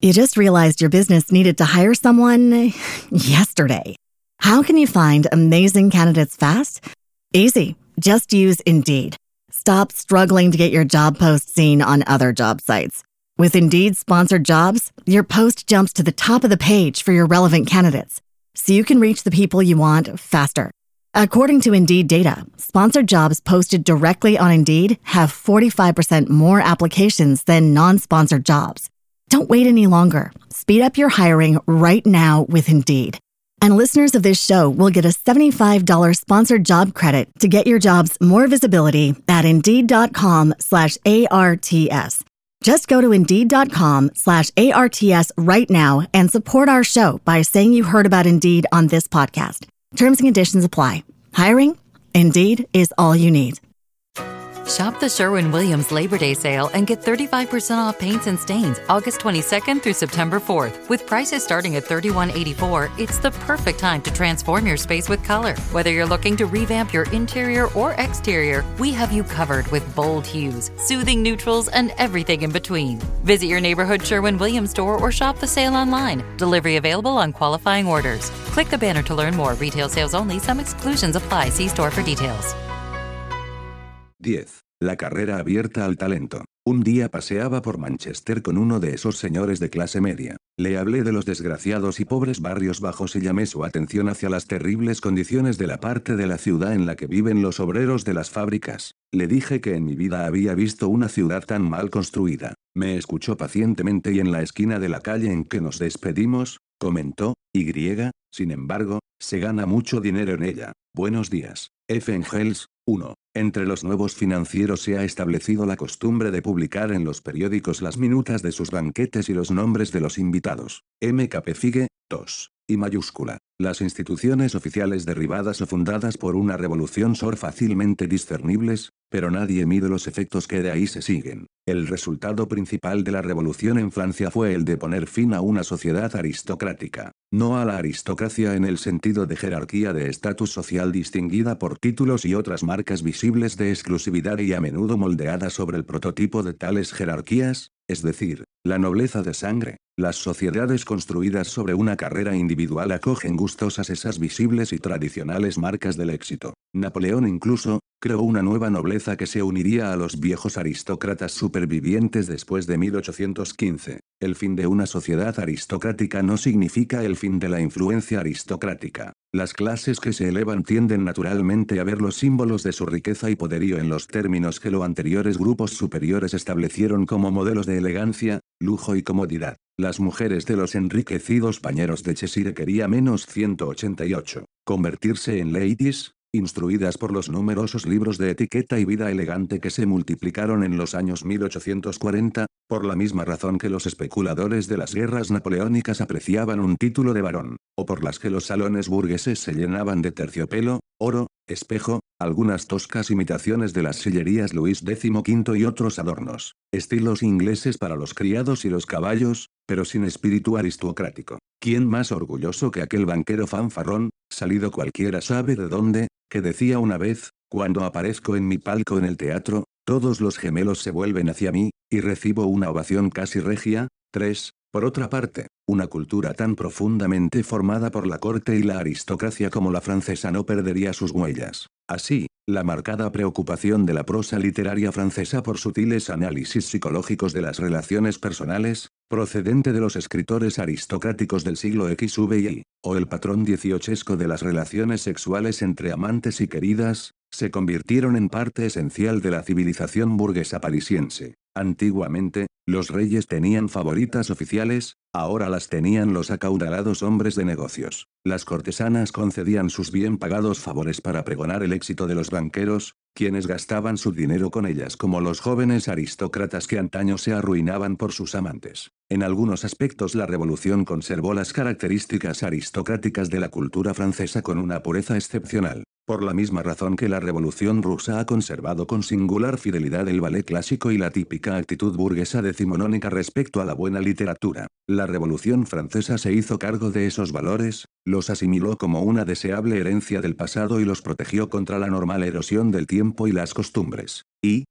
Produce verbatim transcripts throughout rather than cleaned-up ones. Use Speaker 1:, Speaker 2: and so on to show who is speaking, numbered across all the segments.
Speaker 1: You just realized your business needed to hire someone yesterday. How can you find amazing candidates fast? Easy. Just use Indeed. Stop struggling to get your job post seen on other job sites. With Indeed sponsored jobs, your post jumps to the top of the page for your relevant candidates, so you can reach the people you want faster. According to Indeed data, sponsored jobs posted directly on Indeed have forty-five percent more applications than non-sponsored jobs. Don't wait any longer. Speed up your hiring right now with Indeed. And listeners of this show will get a seventy-five dollars sponsored job credit to get your jobs more visibility at Indeed.com slash ARTS. Just go to Indeed.com slash ARTS right now and support our show by saying you heard about Indeed on this podcast. Terms and conditions apply. Hiring? Indeed is all you need.
Speaker 2: Shop the Sherwin-Williams Labor Day sale and get thirty-five percent off paints and stains August twenty-second through September fourth. With prices starting at thirty-one eighty-four, it's the perfect time to transform your space with color. Whether you're looking to revamp your interior or exterior, we have you covered with bold hues, soothing neutrals, and everything in between. Visit your neighborhood Sherwin-Williams store or shop the sale online. Delivery available on qualifying orders. Click the banner to learn more. Retail sales only. Some exclusions apply. See store for details.
Speaker 3: diez. La carrera abierta al talento. Un día paseaba por Manchester con uno de esos señores de clase media. Le hablé de los desgraciados y pobres barrios bajos y llamé su atención hacia las terribles condiciones de la parte de la ciudad en la que viven los obreros de las fábricas. Le dije que en mi vida había visto una ciudad tan mal construida. Me escuchó pacientemente y en la esquina de la calle en que nos despedimos, comentó, Y, sin embargo, se gana mucho dinero en ella. Buenos días. F. Engels. uno. Entre los nuevos financieros se ha establecido la costumbre de publicar en los periódicos las minutas de sus banquetes y los nombres de los invitados. M. K. Figue. dos. Y mayúscula. Las instituciones oficiales derribadas o fundadas por una revolución son fácilmente discernibles, pero nadie mide los efectos que de ahí se siguen. El resultado principal de la revolución en Francia fue el de poner fin a una sociedad aristocrática. No a la aristocracia en el sentido de jerarquía de estatus social distinguida por títulos y otras marcas visibles de exclusividad y a menudo moldeadas sobre el prototipo de tales jerarquías, es decir, la nobleza de sangre. Las sociedades construidas sobre una carrera individual acogen gustosas esas visibles y tradicionales marcas del éxito. Napoleón incluso creó una nueva nobleza que se uniría a los viejos aristócratas supervivientes después de mil ochocientos quince. El fin de una sociedad aristocrática no significa el fin de la influencia aristocrática. Las clases que se elevan tienden naturalmente a ver los símbolos de su riqueza y poderío en los términos que los anteriores grupos superiores establecieron como modelos de elegancia, lujo y comodidad. Las mujeres de los enriquecidos pañeros de Cheshire quería menos ciento ochenta y ocho. Convertirse en ladies, instruidas por los numerosos libros de etiqueta y vida elegante que se multiplicaron en los años mil ochocientos cuarenta, por la misma razón que los especuladores de las guerras napoleónicas apreciaban un título de varón, o por las que los salones burgueses se llenaban de terciopelo, oro, espejo, algunas toscas imitaciones de las sillerías Luis quince y otros adornos, estilos ingleses para los criados y los caballos, pero sin espíritu aristocrático. ¿Quién más orgulloso que aquel banquero fanfarrón, salido cualquiera sabe de dónde, que decía una vez, cuando aparezco en mi palco en el teatro, todos los gemelos se vuelven hacia mí, y recibo una ovación casi regia? tres. Por otra parte, una cultura tan profundamente formada por la corte y la aristocracia como la francesa no perdería sus huellas. Así, la marcada preocupación de la prosa literaria francesa por sutiles análisis psicológicos de las relaciones personales, procedente de los escritores aristocráticos del siglo equis ve y, o el patrón dieciochesco de las relaciones sexuales entre amantes y queridas, se convirtieron en parte esencial de la civilización burguesa parisiense. Antiguamente, los reyes tenían favoritas oficiales, ahora las tenían los acaudalados hombres de negocios. Las cortesanas concedían sus bien pagados favores para pregonar el éxito de los banqueros, quienes gastaban su dinero con ellas como los jóvenes aristócratas que antaño se arruinaban por sus amantes. En algunos aspectos la revolución conservó las características aristocráticas de la cultura francesa con una pureza excepcional. Por la misma razón que la revolución rusa ha conservado con singular fidelidad el ballet clásico y la típica actitud burguesa decimonónica respecto a la buena literatura. La revolución francesa se hizo cargo de esos valores, los asimiló como una deseable herencia del pasado y los protegió contra la normal erosión del tiempo y las costumbres. Y,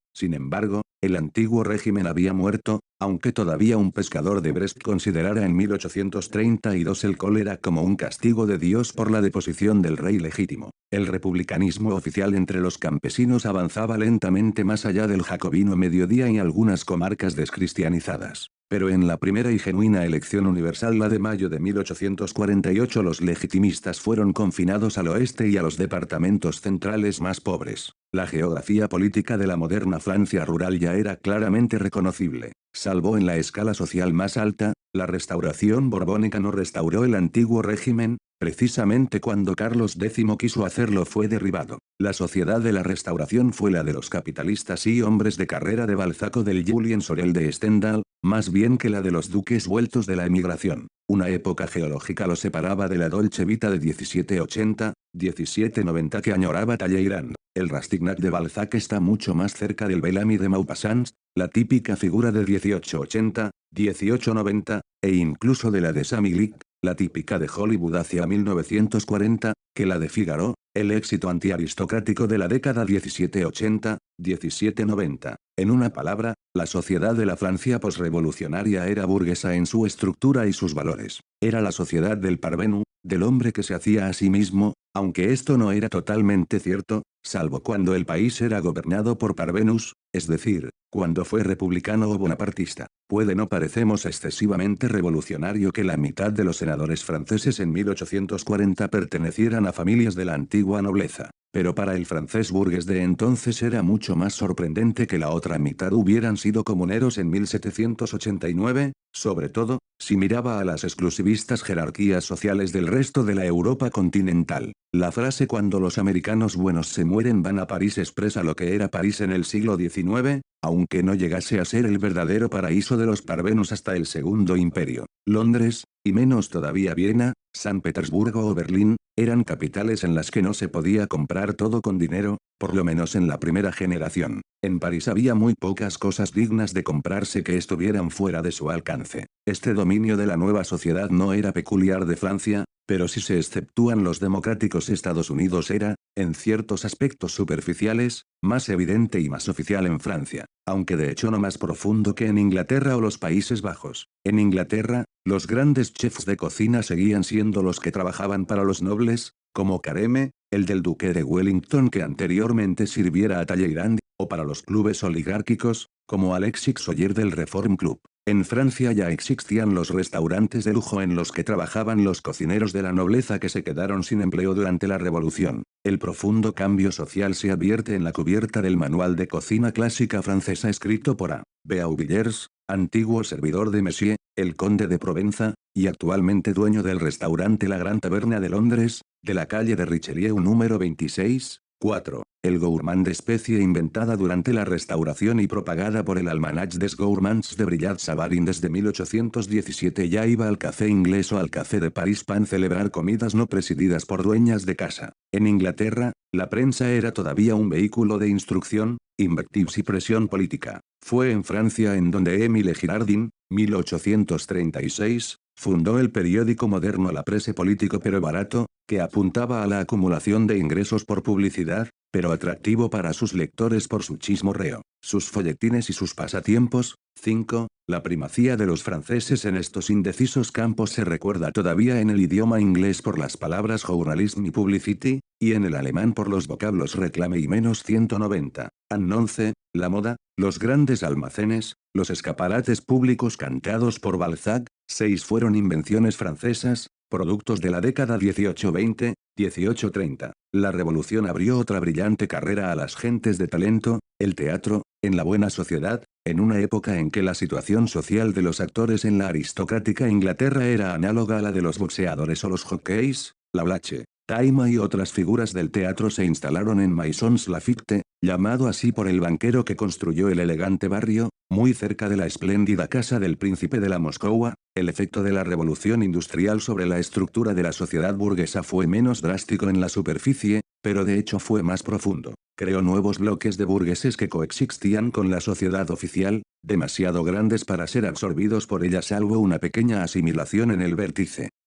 Speaker 3: Sin embargo, el antiguo régimen había muerto, aunque todavía un pescador de Brest considerara en mil ochocientos treinta y dos el cólera como un castigo de Dios por la deposición del rey legítimo. El republicanismo oficial entre los campesinos avanzaba lentamente más allá del jacobino mediodía y algunas comarcas descristianizadas. Pero en la primera y genuina elección universal, la de mayo de mil ochocientos cuarenta y ocho, los legitimistas fueron confinados al oeste y a los departamentos centrales más pobres. La geografía política de la moderna Francia rural ya era claramente reconocible. Salvo en la escala social más alta, la restauración borbónica no restauró el antiguo régimen. Precisamente cuando Carlos décimo quiso hacerlo fue derribado. La sociedad de la Restauración fue la de los capitalistas y hombres de carrera de Balzac o del Julien Sorel de Stendhal, más bien que la de los duques vueltos de la emigración. Una época geológica lo separaba de la Dolce Vita de diecisiete ochenta, diecisiete noventa que añoraba Talleyrand. El Rastignac de Balzac está mucho más cerca del Bellamy de Maupassant, la típica figura de dieciocho ochenta, dieciocho noventa, e incluso de la de Sammy Glick, la típica de Hollywood hacia mil novecientos cuarenta, que la de Figaro, el éxito antiaristocrático de la década diecisiete ochenta, diecisiete noventa. En una palabra, la sociedad de la Francia posrevolucionaria era burguesa en su estructura y sus valores. Era la sociedad del parvenu, del hombre que se hacía a sí mismo, aunque esto no era totalmente cierto, salvo cuando el país era gobernado por parvenus, es decir, cuando fue republicano o bonapartista. Puede no parecemos excesivamente revolucionario que la mitad de los senadores franceses en mil ochocientos cuarenta pertenecieran a familias de la antigua nobleza, pero para el francés burgués de entonces era mucho más sorprendente que la otra mitad hubieran sido comuneros en mil setecientos ochenta y nueve, sobre todo, si miraba a las exclusivistas jerarquías sociales del resto de la Europa continental. La frase "cuando los americanos buenos se mueren van a París" expresa lo que era París en el siglo diecinueve, aunque no llegase a ser el verdadero paraíso de los parvenus hasta el Segundo Imperio. Londres, y menos todavía Viena, San Petersburgo o Berlín, eran capitales en las que no se podía comprar todo con dinero, por lo menos en la primera generación. En París había muy pocas cosas dignas de comprarse que estuvieran fuera de su alcance. Este dominio de la nueva sociedad no era peculiar de Francia, pero si se exceptúan los democráticos Estados Unidos era, en ciertos aspectos superficiales, más evidente y más oficial en Francia, aunque de hecho no más profundo que en Inglaterra o los Países Bajos. En Inglaterra, los grandes chefs de cocina seguían siendo los que trabajaban para los nobles, como Carême, el del duque de Wellington que anteriormente sirviera a Talleyrand, o para los clubes oligárquicos, como Alexis Soyer del Reform Club. En Francia ya existían los restaurantes de lujo en los que trabajaban los cocineros de la nobleza que se quedaron sin empleo durante la Revolución. El profundo cambio social se advierte en la cubierta del Manual de Cocina Clásica Francesa escrito por A. Beauvilliers, antiguo servidor de Messier, el conde de Provenza, y actualmente dueño del restaurante La Gran Taberna de Londres, de la calle de Richelieu número veintiséis. cuatro. El gourmand, especie inventada durante la Restauración y propagada por el Almanach des Gourmands de Brillat Savarin desde mil ochocientos diecisiete, ya iba al café inglés o al café de París para celebrar comidas no presididas por dueñas de casa. En Inglaterra, la prensa era todavía un vehículo de instrucción, invectives y presión política. Fue en Francia en donde Émile Girardin, mil ochocientos treinta y seis, fundó el periódico moderno La Presse, político pero barato, que apuntaba a la acumulación de ingresos por publicidad, pero atractivo para sus lectores por su chismorreo, sus folletines y sus pasatiempos. cinco. La primacía de los franceses en estos indecisos campos se recuerda todavía en el idioma inglés por las palabras journalism y publicity, y en el alemán por los vocablos reclame y menos ciento noventa. once. La moda, los grandes almacenes, los escaparates públicos cantados por Balzac. seis. Fueron invenciones francesas, productos de la década dieciocho veinte, dieciocho treinta. La revolución abrió otra brillante carrera a las gentes de talento, el teatro, en la buena sociedad, en una época en que la situación social de los actores en la aristocrática Inglaterra era análoga a la de los boxeadores o los jockeys. Lablache, Taima y otras figuras del teatro se instalaron en Maisons Laffitte, llamado así por el banquero que construyó el elegante barrio, muy cerca de la espléndida casa del príncipe de la Moscova. El efecto de la revolución industrial sobre la estructura de la sociedad burguesa fue menos drástico en la superficie, pero de hecho fue más profundo. Creó nuevos bloques de burgueses que coexistían con la sociedad oficial, demasiado grandes para ser absorbidos por ella salvo una pequeña asimilación en el vértice.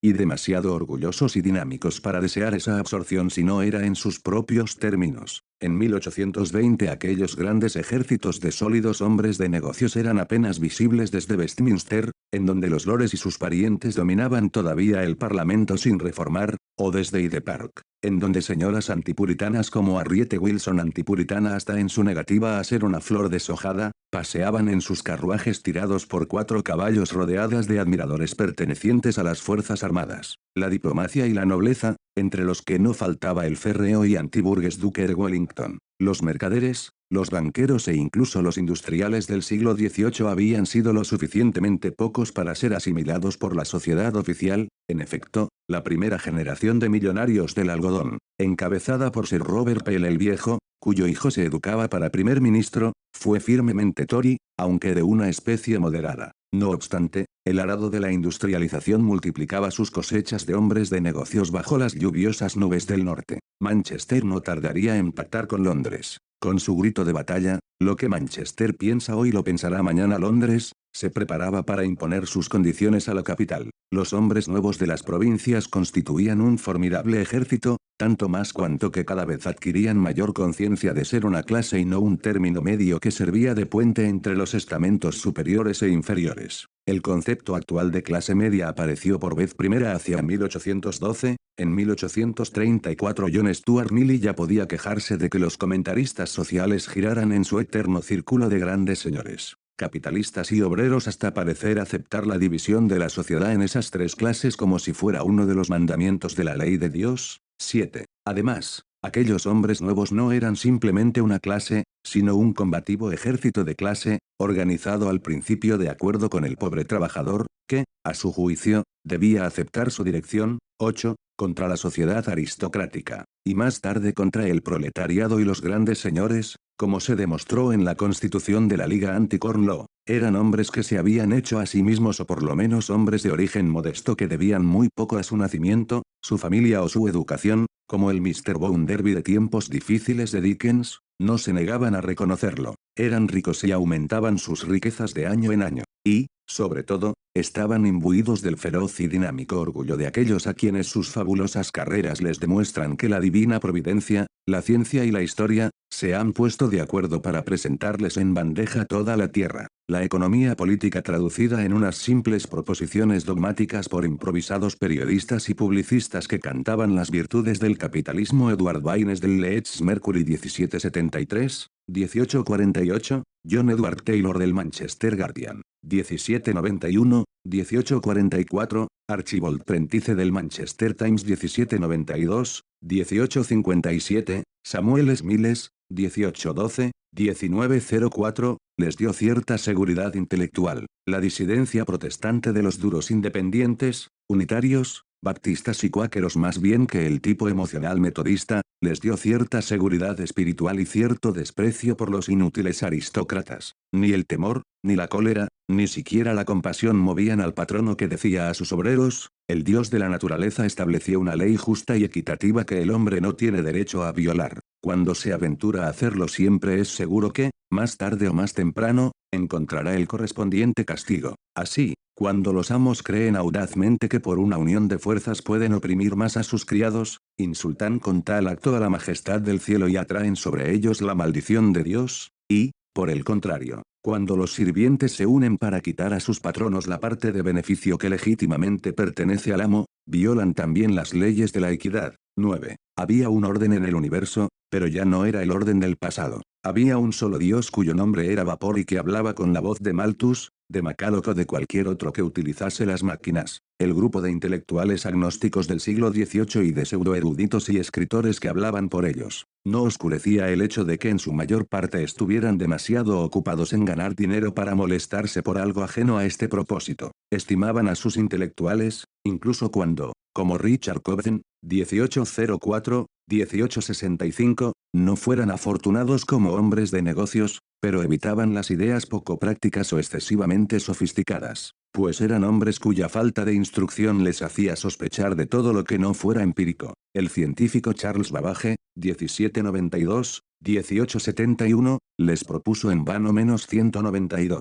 Speaker 3: y demasiado orgullosos y dinámicos para desear esa absorción si no era en sus propios términos. En mil ochocientos veinte aquellos grandes ejércitos de sólidos hombres de negocios eran apenas visibles desde Westminster, en donde los lores y sus parientes dominaban todavía el parlamento sin reformar, o desde Hyde Park, en donde señoras antipuritanas como Harriet Wilson antipuritana hasta en su negativa a ser una flor deshojada, paseaban en sus carruajes tirados por cuatro caballos rodeadas de admiradores pertenecientes a las fuerzas armadas. La diplomacia y la nobleza, entre los que no faltaba el férreo y antiburgués duque de Wellington, los mercaderes, los banqueros e incluso los industriales del siglo dieciocho habían sido lo suficientemente pocos para ser asimilados por la sociedad oficial. En efecto, la primera generación de millonarios del algodón, encabezada por Sir Robert Peel el Viejo, cuyo hijo se educaba para primer ministro, fue firmemente Tory, aunque de una especie moderada. No obstante, el arado de la industrialización multiplicaba sus cosechas de hombres de negocios bajo las lluviosas nubes del norte. Manchester no tardaría en pactar con Londres. Con su grito de batalla, lo que Manchester piensa hoy lo pensará mañana Londres, se preparaba para imponer sus condiciones a la capital. Los hombres nuevos de las provincias constituían un formidable ejército, tanto más cuanto que cada vez adquirían mayor conciencia de ser una clase y no un término medio que servía de puente entre los estamentos superiores e inferiores. El concepto actual de clase media apareció por vez primera hacia mil ochocientos doce, en mil ochocientos treinta y cuatro John Stuart Mill ya podía quejarse de que los comentaristas sociales giraran en su eterno círculo de grandes señores, capitalistas y obreros hasta parecer aceptar la división de la sociedad en esas tres clases como si fuera uno de los mandamientos de la ley de Dios. siete. Además, aquellos hombres nuevos no eran simplemente una clase, sino un combativo ejército de clase, organizado al principio de acuerdo con el pobre trabajador, que, a su juicio, debía aceptar su dirección. ocho. Contra la sociedad aristocrática, y más tarde contra el proletariado y los grandes señores, como se demostró en la constitución de la Liga Anti-Corn Law. Eran hombres que se habían hecho a sí mismos o por lo menos hombres de origen modesto que debían muy poco a su nacimiento, su familia o su educación, como el mister Bounderby de tiempos difíciles de Dickens, no se negaban a reconocerlo. Eran ricos y aumentaban sus riquezas de año en año. Y, sobre todo, estaban imbuidos del feroz y dinámico orgullo de aquellos a quienes sus fabulosas carreras les demuestran que la divina providencia, la ciencia y la historia, se han puesto de acuerdo para presentarles en bandeja toda la tierra. La economía política traducida en unas simples proposiciones dogmáticas por improvisados periodistas y publicistas que cantaban las virtudes del capitalismo. Edward Baynes del Leeds Mercury diecisiete setenta y tres, dieciocho cuarenta y ocho, John Edward Taylor del Manchester Guardian, diecisiete noventa y uno, dieciocho cuarenta y cuatro, Archibald Prentice del Manchester Times diecisiete noventa y dos, dieciocho cincuenta y siete, Samuel Smiles, dieciocho doce, diecinueve cero cuatro, les dio cierta seguridad intelectual. La disidencia protestante de los duros independientes, unitarios, baptistas y cuáqueros más bien que el tipo emocional metodista, les dio cierta seguridad espiritual y cierto desprecio por los inútiles aristócratas. Ni el temor, ni la cólera, ni siquiera la compasión movían al patrono que decía a sus obreros: el Dios de la naturaleza estableció una ley justa y equitativa que el hombre no tiene derecho a violar. Cuando se aventura a hacerlo siempre es seguro que, más tarde o más temprano, encontrará el correspondiente castigo. Así, cuando los amos creen audazmente que por una unión de fuerzas pueden oprimir más a sus criados, insultan con tal acto a la majestad del cielo y atraen sobre ellos la maldición de Dios, y, por el contrario, cuando los sirvientes se unen para quitar a sus patronos la parte de beneficio que legítimamente pertenece al amo, violan también las leyes de la equidad. nueve. Había un orden en el universo, pero ya no era el orden del pasado. Había un solo Dios cuyo nombre era vapor y que hablaba con la voz de Malthus, de Macaulay o de cualquier otro que utilizase las máquinas. El grupo de intelectuales agnósticos del siglo dieciocho y de pseudoeruditos y escritores que hablaban por ellos, no oscurecía el hecho de que en su mayor parte estuvieran demasiado ocupados en ganar dinero para molestarse por algo ajeno a este propósito. Estimaban a sus intelectuales, incluso cuando, como Richard Cobden, dieciocho cero cuatro, dieciocho sesenta y cinco, no fueran afortunados como hombres de negocios, pero evitaban las ideas poco prácticas o excesivamente sofisticadas, pues eran hombres cuya falta de instrucción les hacía sospechar de todo lo que no fuera empírico. El científico Charles Babbage, diecisiete noventa y dos, dieciocho setenta y uno, les propuso en vano menos ciento noventa y dos.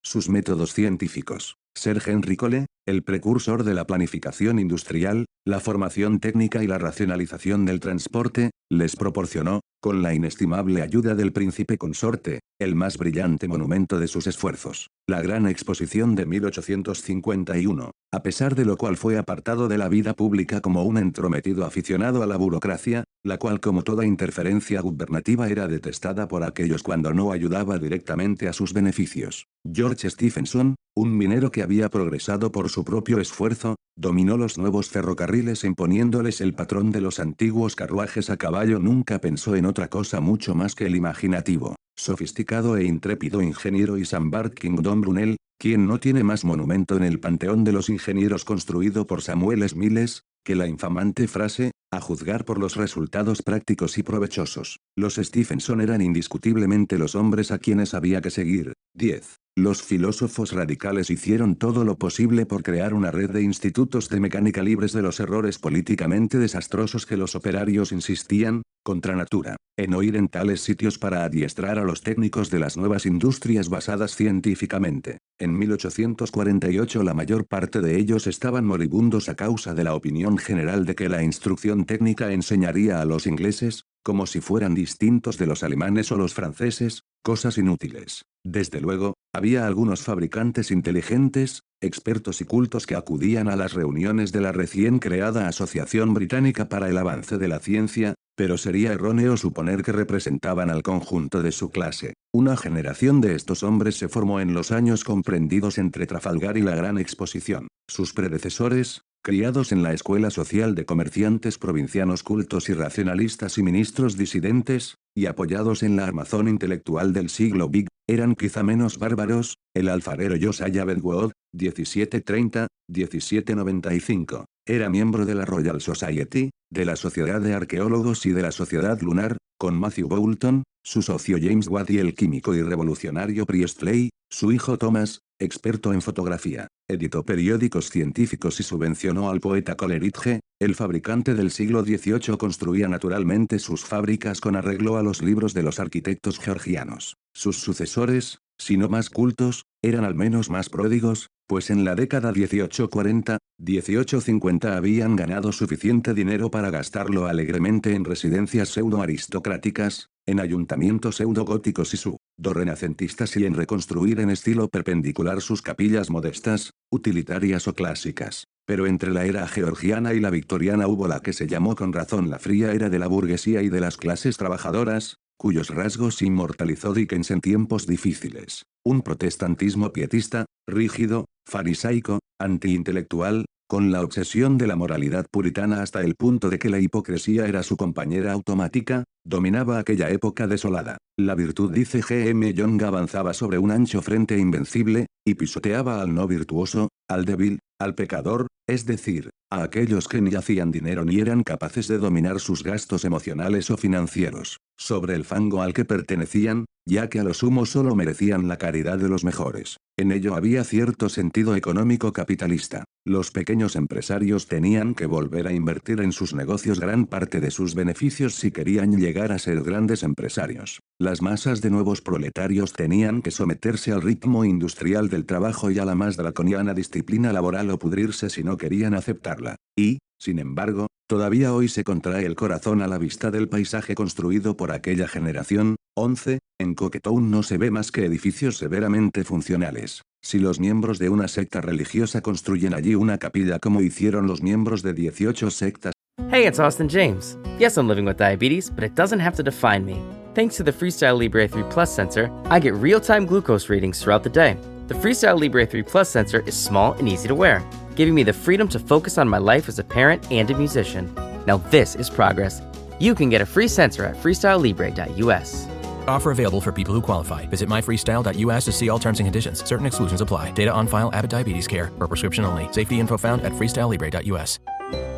Speaker 3: sus métodos científicos. Sir Henry Cole, el precursor de la planificación industrial, la formación técnica y la racionalización del transporte, les proporcionó, con la inestimable ayuda del príncipe consorte, el más brillante monumento de sus esfuerzos, la Gran Exposición de mil ochocientos cincuenta y uno, a pesar de lo cual fue apartado de la vida pública como un entrometido aficionado a la burocracia, la cual como toda interferencia gubernativa era detestada por aquellos cuando no ayudaba directamente a sus beneficios. George Stephenson, un minero que había progresado por su propio esfuerzo, dominó los nuevos ferrocarriles imponiéndoles el patrón de los antiguos carruajes a caballo. Nunca pensó en otra cosa mucho más que el imaginativo, sofisticado e intrépido ingeniero Isambard Kingdom Brunel, quien no tiene más monumento en el panteón de los ingenieros construido por Samuel Smiles, que la infamante frase, a juzgar por los resultados prácticos y provechosos. Los Stephenson eran indiscutiblemente los hombres a quienes había que seguir. diez. Los filósofos radicales hicieron todo lo posible por crear una red de institutos de mecánica libres de los errores políticamente desastrosos que los operarios insistían, contra natura, en oír en tales sitios para adiestrar a los técnicos de las nuevas industrias basadas científicamente. En mil ochocientos cuarenta y ocho la mayor parte de ellos estaban moribundos a causa de la opinión general de que la instrucción técnica enseñaría a los ingleses, como si fueran distintos de los alemanes o los franceses, cosas inútiles. Desde luego, había algunos fabricantes inteligentes, expertos y cultos que acudían a las reuniones de la recién creada Asociación Británica para el Avance de la Ciencia, pero sería erróneo suponer que representaban al conjunto de su clase. Una generación de estos hombres se formó en los años comprendidos entre Trafalgar y la Gran Exposición. Sus predecesores, criados en la escuela social de comerciantes provincianos cultos y racionalistas y ministros disidentes, y apoyados en la armazón intelectual del siglo Big, eran quizá menos bárbaros. El alfarero Josiah Bedwood, diecisiete treinta a diecisiete noventa y cinco, era miembro de la Royal Society, de la Sociedad de Arqueólogos y de la Sociedad Lunar, con Matthew Boulton, su socio James Watt y el químico y revolucionario Priestley, su hijo Thomas, experto en fotografía. Editó periódicos científicos y subvencionó al poeta Coleridge. El fabricante del siglo dieciocho construía naturalmente sus fábricas con arreglo a los libros de los arquitectos georgianos. Sus sucesores, si no más cultos, eran al menos más pródigos, pues en la década dieciocho cuarenta, dieciocho cincuenta habían ganado suficiente dinero para gastarlo alegremente en residencias pseudo-aristocráticas, en ayuntamientos pseudo-góticos y pseudo-renacentistas y en reconstruir en estilo perpendicular sus capillas modestas, utilitarias o clásicas. Pero entre la era georgiana y la victoriana hubo la que se llamó con razón la fría era de la burguesía y de las clases trabajadoras, cuyos rasgos inmortalizó Dickens en tiempos difíciles. Un protestantismo pietista, rígido, farisaico, antiintelectual, con la obsesión de la moralidad puritana hasta el punto de que la hipocresía era su compañera automática, dominaba aquella época desolada. La virtud, dice G M Young, avanzaba sobre un ancho frente invencible, y pisoteaba al no virtuoso, al débil, al pecador, es decir, a aquellos que ni hacían dinero ni eran capaces de dominar sus gastos emocionales o financieros, sobre el fango al que pertenecían, ya que a lo sumo solo merecían la caridad de los mejores. En ello había cierto sentido económico capitalista. Los pequeños empresarios tenían que volver a invertir en sus negocios gran parte de sus beneficios si querían llegar a ser grandes empresarios. Las masas de nuevos proletarios tenían que someterse al ritmo industrial del trabajo y a la más draconiana disciplina laboral o pudrirse si no querían aceptarla. Y, sin embargo, todavía hoy se contrae el corazón a la vista del paisaje construido por aquella generación. once. En Coquetown no se ve más que edificios severamente funcionales. Si los miembros de una secta religiosa construyen allí una capilla como hicieron los miembros de dieciocho sectas.
Speaker 4: Hey, it's Austin James. Yes, I'm living with diabetes, but it doesn't have to define me. Thanks to the Freestyle Libre three Plus sensor, I get real-time glucose readings throughout the day. The Freestyle Libre three Plus sensor is small and easy to wear, giving me the freedom to focus on my life as a parent and a musician. Now this is progress. You can get a free sensor at freestyle libre dot u s.
Speaker 5: Offer available for people who qualify. Visit my freestyle dot u s to see all terms and conditions. Certain exclusions apply. Data on file. Abbott Diabetes Care. Per prescription only. Safety info found at freestyle libre dot u s.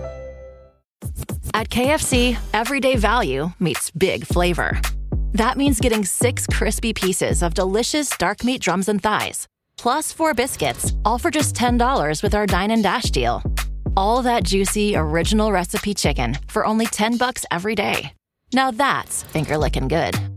Speaker 6: At K F C, everyday value meets big flavor. That means getting six crispy pieces of delicious dark meat drums and thighs, plus four biscuits, all for just ten dollars with our Dine and Dash deal. All that juicy, original recipe chicken for only ten bucks every day. Now that's finger-licking good.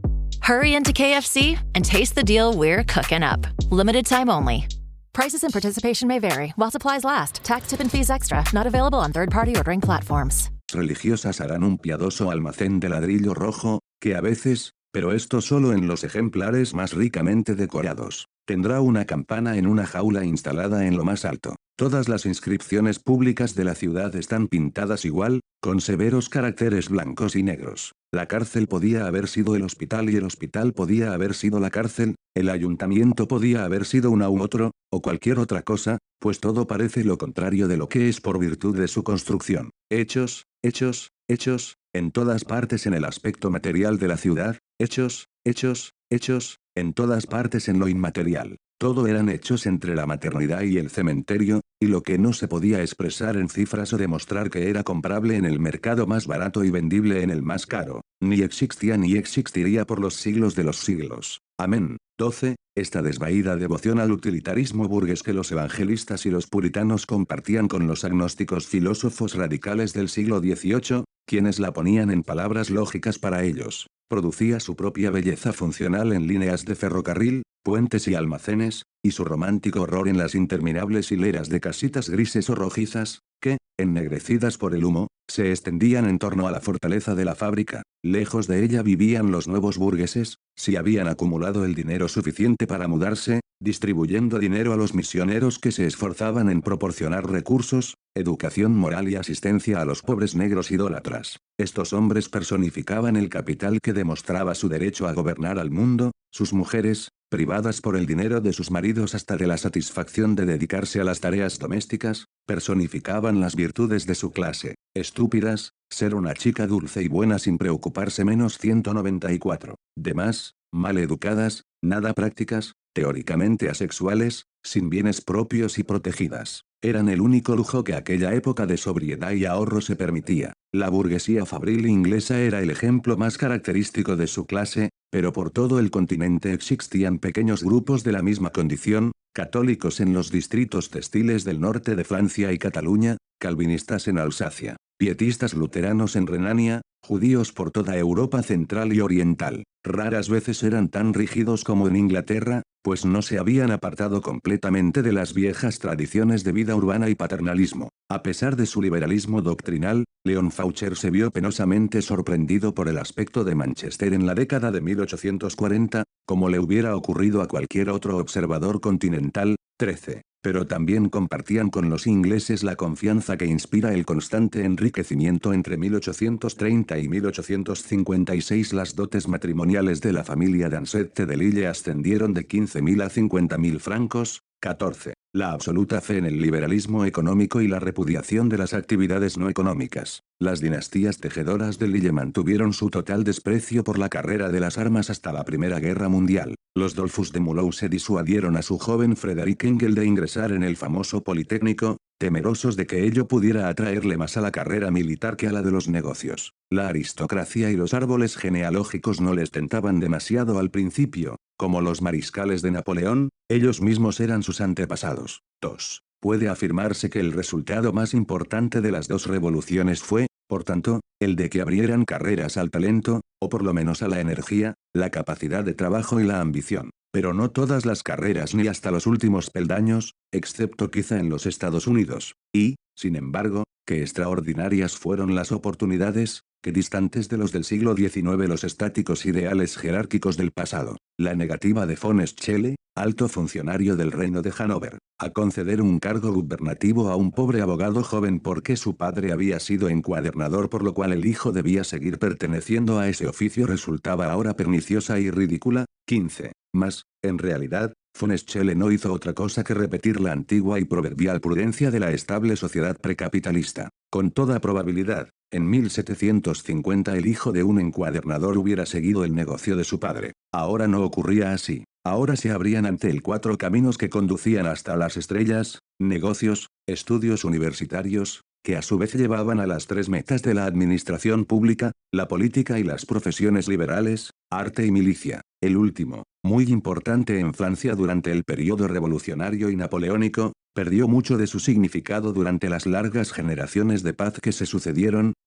Speaker 6: Hurry into K F C and taste the deal we're cooking up. Limited time only. Prices and participation may vary while supplies last. Tax, tip, and fees extra. Not available on third-party ordering platforms.
Speaker 3: Religiosas harán un piadoso almacén de ladrillo rojo, que a veces, pero esto solo en los ejemplares más ricamente decorados, tendrá una campana en una jaula instalada en lo más alto. Todas las inscripciones públicas de la ciudad están pintadas igual, con severos caracteres blancos y negros. La cárcel podía haber sido el hospital y el hospital podía haber sido la cárcel, el ayuntamiento podía haber sido una u otro, o cualquier otra cosa, pues todo parece lo contrario de lo que es por virtud de su construcción. Hechos, hechos, hechos, en todas partes en el aspecto material de la ciudad, hechos, hechos, hechos, en todas partes en lo inmaterial. Todo eran hechos entre la maternidad y el cementerio, y lo que no se podía expresar en cifras o demostrar que era comprable en el mercado más barato y vendible en el más caro, ni existía ni existiría por los siglos de los siglos. Amén. doce. Esta desvaída devoción al utilitarismo burgués que los evangelistas y los puritanos compartían con los agnósticos filósofos radicales del siglo dieciocho, quienes la ponían en palabras lógicas para ellos, producía su propia belleza funcional en líneas de ferrocarril, puentes y almacenes, y su romántico horror en las interminables hileras de casitas grises o rojizas, que, ennegrecidas por el humo, se extendían en torno a la fortaleza de la fábrica. Lejos de ella vivían los nuevos burgueses, si habían acumulado el dinero suficiente para mudarse, distribuyendo dinero a los misioneros que se esforzaban en proporcionar recursos, educación moral y asistencia a los pobres negros idólatras. Estos hombres personificaban el capital que demostraba su derecho a gobernar al mundo, sus mujeres, privadas por el dinero de sus maridos hasta de la satisfacción de dedicarse a las tareas domésticas, personificaban las virtudes de su clase. Estúpidas, ser una chica dulce y buena sin preocuparse menos ciento noventa y cuatro. Demás, mal educadas, nada prácticas, teóricamente asexuales, sin bienes propios y protegidas. Eran el único lujo que aquella época de sobriedad y ahorro se permitía. La burguesía fabril inglesa era el ejemplo más característico de su clase, pero por todo el continente existían pequeños grupos de la misma condición, católicos en los distritos textiles del norte de Francia y Cataluña, calvinistas en Alsacia, pietistas luteranos en Renania, judíos por toda Europa central y oriental. Raras veces eran tan rígidos como en Inglaterra, pues no se habían apartado completamente de las viejas tradiciones de vida urbana y paternalismo. A pesar de su liberalismo doctrinal, Leon Faucher se vio penosamente sorprendido por el aspecto de Manchester en la década de mil ochocientos cuarenta, como le hubiera ocurrido a cualquier otro observador continental. trece. Pero también compartían con los ingleses la confianza que inspira el constante enriquecimiento entre mil ochocientos treinta y mil ochocientos cincuenta y seis. Las dotes matrimoniales de la familia Dansette de Lille ascendieron de quince mil a cincuenta mil francos. catorce. La absoluta fe en el liberalismo económico y la repudiación de las actividades no económicas. Las dinastías tejedoras de Lille mantuvieron su total desprecio por la carrera de las armas hasta la Primera Guerra Mundial. Los Dollfus de Mulhouse disuadieron a su joven Frederick Engel de ingresar en el famoso Politécnico, temerosos de que ello pudiera atraerle más a la carrera militar que a la de los negocios. La aristocracia y los árboles genealógicos no les tentaban demasiado al principio, como los mariscales de Napoleón, ellos mismos eran sus antepasados. dos. Puede afirmarse que el resultado más importante de las dos revoluciones fue, por tanto, el de que abrieran carreras al talento, o por lo menos a la energía, la capacidad de trabajo y la ambición. Pero no todas las carreras ni hasta los últimos peldaños, excepto quizá en los Estados Unidos. Y, sin embargo, qué extraordinarias fueron las oportunidades, que distantes de los del siglo diecinueve los estáticos ideales jerárquicos del pasado. La negativa de von Schele, alto funcionario del reino de Hannover, a conceder un cargo gubernativo a un pobre abogado joven porque su padre había sido encuadernador, por lo cual el hijo debía seguir perteneciendo a ese oficio, resultaba ahora perniciosa y ridícula. quince. Mas, en realidad, von Schele no hizo otra cosa que repetir la antigua y proverbial prudencia de la estable sociedad precapitalista. Con toda probabilidad, en mil setecientos cincuenta el hijo de un encuadernador hubiera seguido el negocio de su padre. Ahora no ocurría así. Ahora se abrían ante él cuatro caminos que conducían hasta las estrellas: negocios, estudios universitarios, que a su vez llevaban a las tres metas de la administración pública, la política y las profesiones liberales, arte y milicia. El último, muy importante en Francia durante el periodo revolucionario y napoleónico, perdió mucho de su significado durante las largas generaciones de paz que se sucedieron,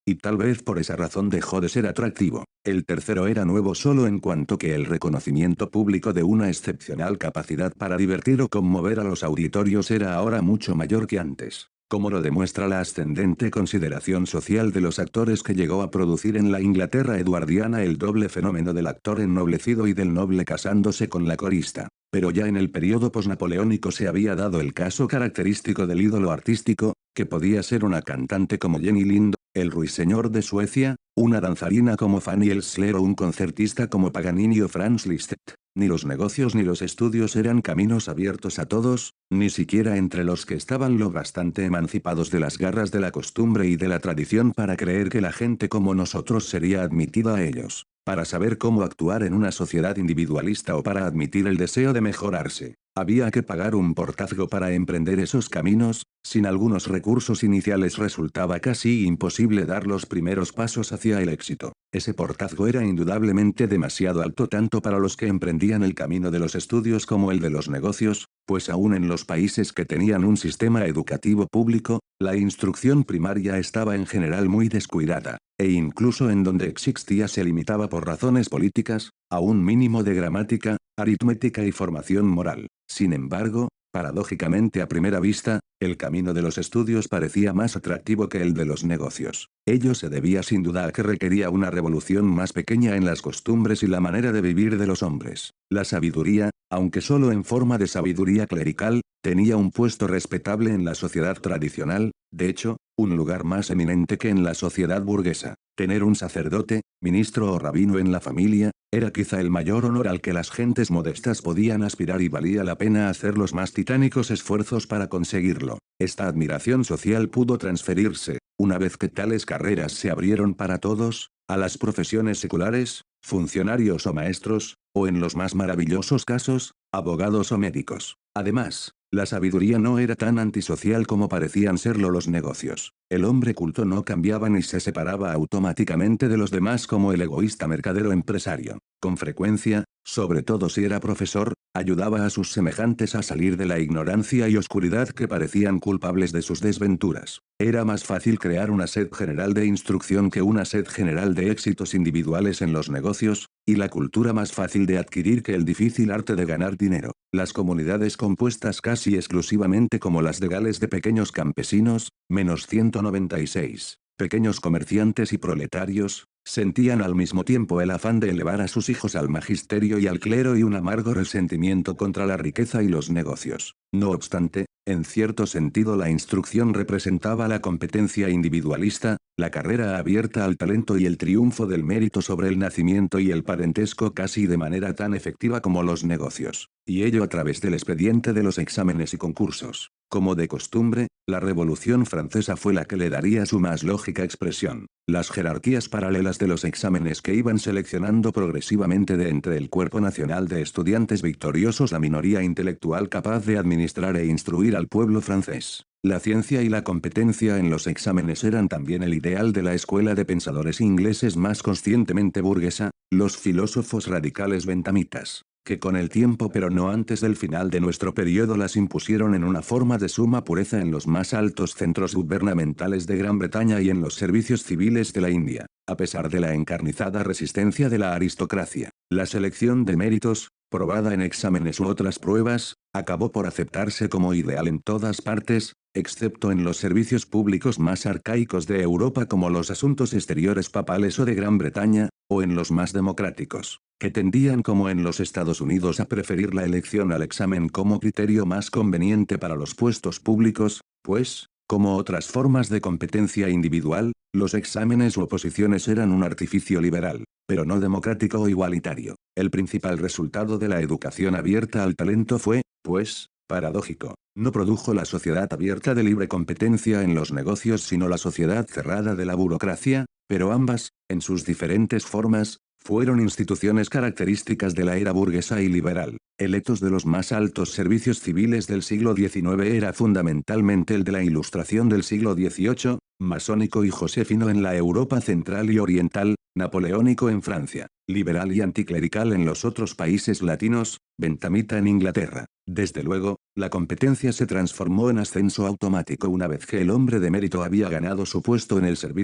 Speaker 3: y tal vez por esa razón dejó de ser atractivo. El tercero era nuevo solo en cuanto que el reconocimiento público de una excepcional capacidad para divertir o conmover a los auditorios era ahora mucho mayor que antes, como lo demuestra la ascendente consideración social de los actores que llegó a producir en la Inglaterra eduardiana el doble fenómeno del actor ennoblecido y del noble casándose con la corista. Pero ya en el periodo posnapoleónico se había dado el caso característico del ídolo artístico, que podía ser una cantante como Jenny Lind, el ruiseñor de Suecia, una danzarina como Fanny Elsler o un concertista como Paganini o Franz Liszt. Ni los negocios ni los estudios eran caminos abiertos a todos, ni siquiera entre los que estaban lo bastante emancipados de las garras de la costumbre y de la tradición para creer que la gente como nosotros sería admitida a ellos, para saber cómo actuar en una sociedad individualista o para admitir el deseo de mejorarse. Había que pagar un portazgo para emprender esos caminos, sin algunos recursos iniciales resultaba casi imposible dar los primeros pasos hacia el éxito. Ese portazgo era indudablemente demasiado alto tanto para los que emprendían el camino de los estudios como el de los negocios, pues aún en los países que tenían un sistema educativo público, la instrucción primaria estaba en general muy descuidada, e incluso en donde existía se limitaba por razones políticas, a un mínimo de gramática, aritmética y formación moral. Sin embargo, paradójicamente a primera vista, el camino de los estudios parecía más atractivo que el de los negocios. Ello se debía sin duda a que requería una revolución más pequeña en las costumbres y la manera de vivir de los hombres. La sabiduría, aunque solo en forma de sabiduría clerical, tenía un puesto respetable en la sociedad tradicional, de hecho, un lugar más eminente que en la sociedad burguesa. Tener un sacerdote, ministro o rabino en la familia, era quizá el mayor honor al que las gentes modestas podían aspirar y valía la pena hacer los más titánicos esfuerzos para conseguirlo. Esta admiración social pudo transferirse, una vez que tales carreras se abrieron para todos, a las profesiones seculares, funcionarios o maestros, o en los más maravillosos casos, abogados o médicos. Además, la sabiduría no era tan antisocial como parecían serlo los negocios. El hombre culto no cambiaba ni se separaba automáticamente de los demás como el egoísta mercadero empresario. Con frecuencia, sobre todo si era profesor, ayudaba a sus semejantes a salir de la ignorancia y oscuridad que parecían culpables de sus desventuras. Era más fácil crear una sed general de instrucción que una sed general de éxitos individuales en los negocios, y la cultura más fácil de adquirir que el difícil arte de ganar dinero. Las comunidades compuestas casi exclusivamente como las de Gales de pequeños campesinos, menos ciento noventa y seis, pequeños comerciantes y proletarios, sentían al mismo tiempo el afán de elevar a sus hijos al magisterio y al clero y un amargo resentimiento contra la riqueza y los negocios. No obstante, en cierto sentido la instrucción representaba la competencia individualista, la carrera abierta al talento y el triunfo del mérito sobre el nacimiento y el parentesco casi de manera tan efectiva como los negocios, y ello a través del expediente de los exámenes y concursos. Como de costumbre, la Revolución Francesa fue la que le daría su más lógica expresión. Las jerarquías paralelas de los exámenes que iban seleccionando progresivamente de entre el cuerpo nacional de estudiantes victoriosos la minoría intelectual capaz de administrar e instruir al pueblo francés. La ciencia y la competencia en los exámenes eran también el ideal de la escuela de pensadores ingleses más conscientemente burguesa, los filósofos radicales bentamitas, que con el tiempo pero no antes del final de nuestro periodo las impusieron en una forma de suma pureza en los más altos centros gubernamentales de Gran Bretaña y en los servicios civiles de la India, a pesar de la encarnizada resistencia de la aristocracia. La selección de méritos, probada en exámenes u otras pruebas, acabó por aceptarse como ideal en todas partes, excepto en los servicios públicos más arcaicos de Europa como los asuntos exteriores papales o de Gran Bretaña, o en los más democráticos, que tendían como en los Estados Unidos a preferir la elección al examen como criterio más conveniente para los puestos públicos, pues, como otras formas de competencia individual, los exámenes u oposiciones eran un artificio liberal, pero no democrático o igualitario. El principal resultado de la educación abierta al talento fue, pues, paradójico. No produjo la sociedad abierta de libre competencia en los negocios sino la sociedad cerrada de la burocracia, pero ambas, en sus diferentes formas, fueron instituciones características de la era burguesa y liberal. Electos de los más altos servicios civiles del siglo diecinueve era fundamentalmente el de la Ilustración del siglo dieciocho, masónico y josefino en la Europa central y oriental, napoleónico en Francia, liberal y anticlerical en los otros países latinos, bentamita en Inglaterra. Desde luego, la competencia se transformó en ascenso automático una vez que el hombre de mérito había ganado su puesto en el servicio,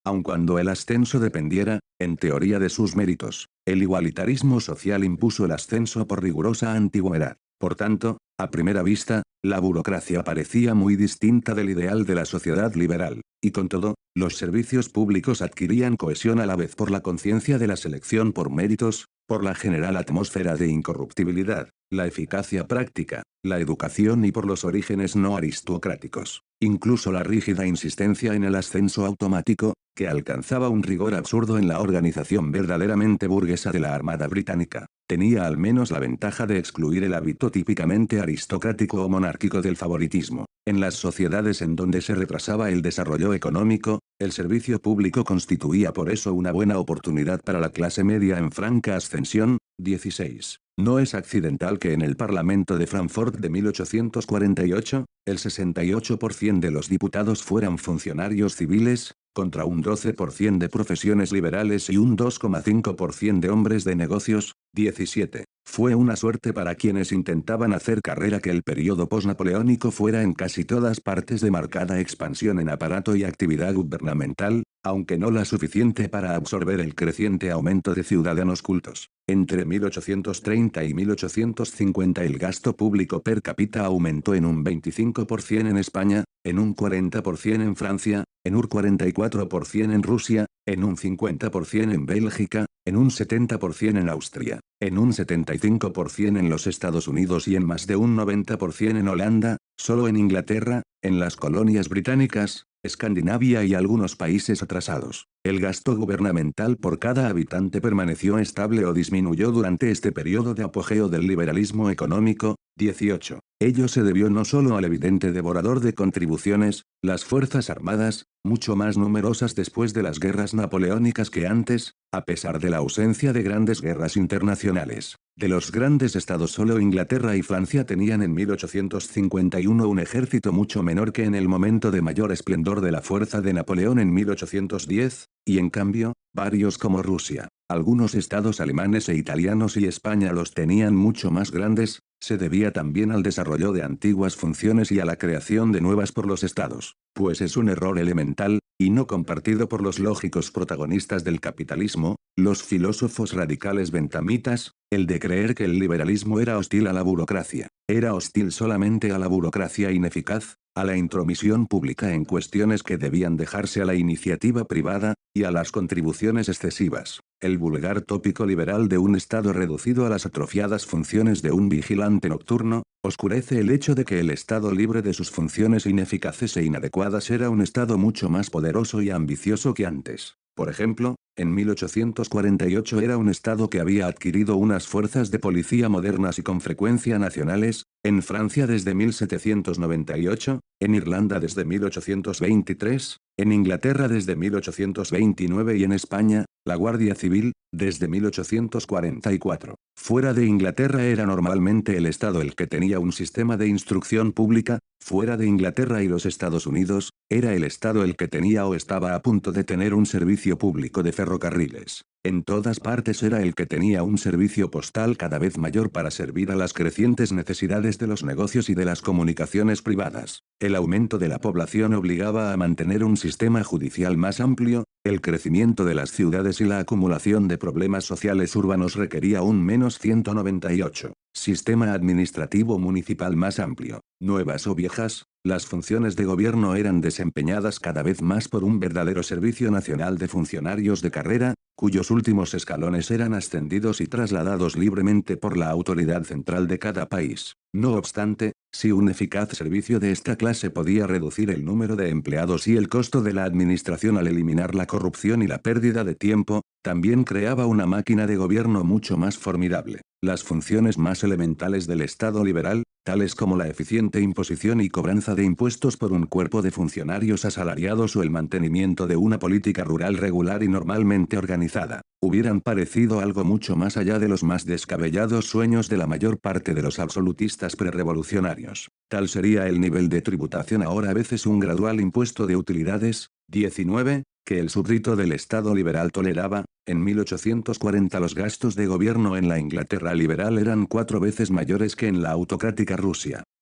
Speaker 3: aun cuando el ascenso dependiera, en teoría, de sus méritos. El igualitarismo social impuso el ascenso por rigurosa antigüedad. Por tanto, a primera vista, la burocracia parecía muy distinta del ideal de la sociedad liberal. Y con todo, los servicios públicos adquirían cohesión a la vez por la conciencia de la selección por méritos, por la general atmósfera de incorruptibilidad, la eficacia práctica, la educación y por los orígenes no aristocráticos. Incluso la rígida insistencia en el ascenso automático, que alcanzaba un rigor absurdo en la organización verdaderamente burguesa de la Armada Británica, tenía al menos la ventaja de excluir el hábito típicamente aristocrático o monárquico del favoritismo. En las sociedades en donde se retrasaba el desarrollo económico, el servicio público constituía por eso una buena oportunidad para la clase media en franca ascensión. dieciséis. No es accidental que en el Parlamento de Frankfurt de mil ochocientos cuarenta y ocho, el sesenta y ocho por ciento de los diputados fueran funcionarios civiles, contra un doce por ciento de profesiones liberales y un dos coma cinco por ciento de hombres de negocios. diecisiete. Fue una suerte para quienes intentaban hacer carrera que el período posnapoleónico fuera en casi todas partes de marcada expansión en aparato y actividad gubernamental, aunque no la suficiente para absorber el creciente aumento de ciudadanos cultos. Entre mil ochocientos treinta y mil ochocientos cincuenta el gasto público per cápita aumentó en un veinticinco por ciento en España, en un cuarenta por ciento en Francia, en un cuarenta y cuatro por ciento en Rusia, en un cincuenta por ciento en Bélgica, en un setenta por ciento en Austria, en un setenta y cinco por ciento en los Estados Unidos y en más de un noventa por ciento en Holanda. Solo en Inglaterra, en las colonias británicas, Escandinavia y algunos países atrasados, el gasto gubernamental por cada habitante permaneció estable o disminuyó durante este periodo de apogeo del liberalismo económico. dieciocho. Ello se debió no solo al evidente devorador de contribuciones, las fuerzas armadas, mucho más numerosas después de las guerras napoleónicas que antes, a pesar de la ausencia de grandes guerras internacionales. De los grandes estados solo Inglaterra y Francia tenían en mil ochocientos cincuenta y uno un ejército mucho menor que en el momento de mayor esplendor de la fuerza de Napoleón en mil ochocientos diez, y en cambio, varios como Rusia, algunos estados alemanes e italianos y España los tenían mucho más grandes. Se debía también al desarrollo de antiguas funciones y a la creación de nuevas por los estados, pues es un error elemental, y no compartido por los lógicos protagonistas del capitalismo, los filósofos radicales bentamitas, el de creer que el liberalismo era hostil a la burocracia. Era hostil solamente a la burocracia ineficaz, a la intromisión pública en cuestiones que debían dejarse a la iniciativa privada, y a las contribuciones excesivas. El vulgar tópico liberal de un Estado reducido a las atrofiadas funciones de un vigilante nocturno, oscurece el hecho de que el Estado libre de sus funciones ineficaces e inadecuadas era un Estado mucho más poderoso y ambicioso que antes. Por ejemplo, en mil ochocientos cuarenta y ocho era un Estado que había adquirido unas fuerzas de policía modernas y con frecuencia nacionales, en Francia desde mil setecientos noventa y ocho, en Irlanda desde mil ochocientos veintitrés, en Inglaterra desde mil ochocientos veintinueve y en España, la Guardia Civil, desde mil ochocientos cuarenta y cuatro. Fuera de Inglaterra era normalmente el Estado el que tenía un sistema de instrucción pública, fuera de Inglaterra y los Estados Unidos, era el Estado el que tenía o estaba a punto de tener un servicio público de ferrocarriles. En todas partes era el que tenía un servicio postal cada vez mayor para servir a las crecientes necesidades de los negocios y de las comunicaciones privadas. El aumento de la población obligaba a mantener un sistema judicial más amplio, el crecimiento de las ciudades y la acumulación de problemas sociales urbanos requería un menos ciento noventa y ocho. Sistema administrativo municipal más amplio. Nuevas o viejas, las funciones de gobierno eran desempeñadas cada vez más por un verdadero servicio nacional de funcionarios de carrera, cuyos últimos escalones eran ascendidos y trasladados libremente por la autoridad central de cada país. No obstante, si un eficaz servicio de esta clase podía reducir el número de empleados y el costo de la administración al eliminar la corrupción y la pérdida de tiempo, también creaba una máquina de gobierno mucho más formidable. Las funciones más elementales del Estado liberal, tales como la eficiente imposición y cobranza de impuestos por un cuerpo de funcionarios asalariados o el mantenimiento de una política rural regular y normalmente organizada, hubieran parecido algo mucho más allá de los más descabellados sueños de la mayor parte de los absolutistas prerevolucionarios. Tal sería el nivel de tributación ahora a veces un gradual impuesto de utilidades. diecinueve, que el súbdito del Estado liberal toleraba. En mil ochocientos cuarenta los gastos de gobierno en la Inglaterra liberal eran cuatro veces mayores que en la autocrática Rusia.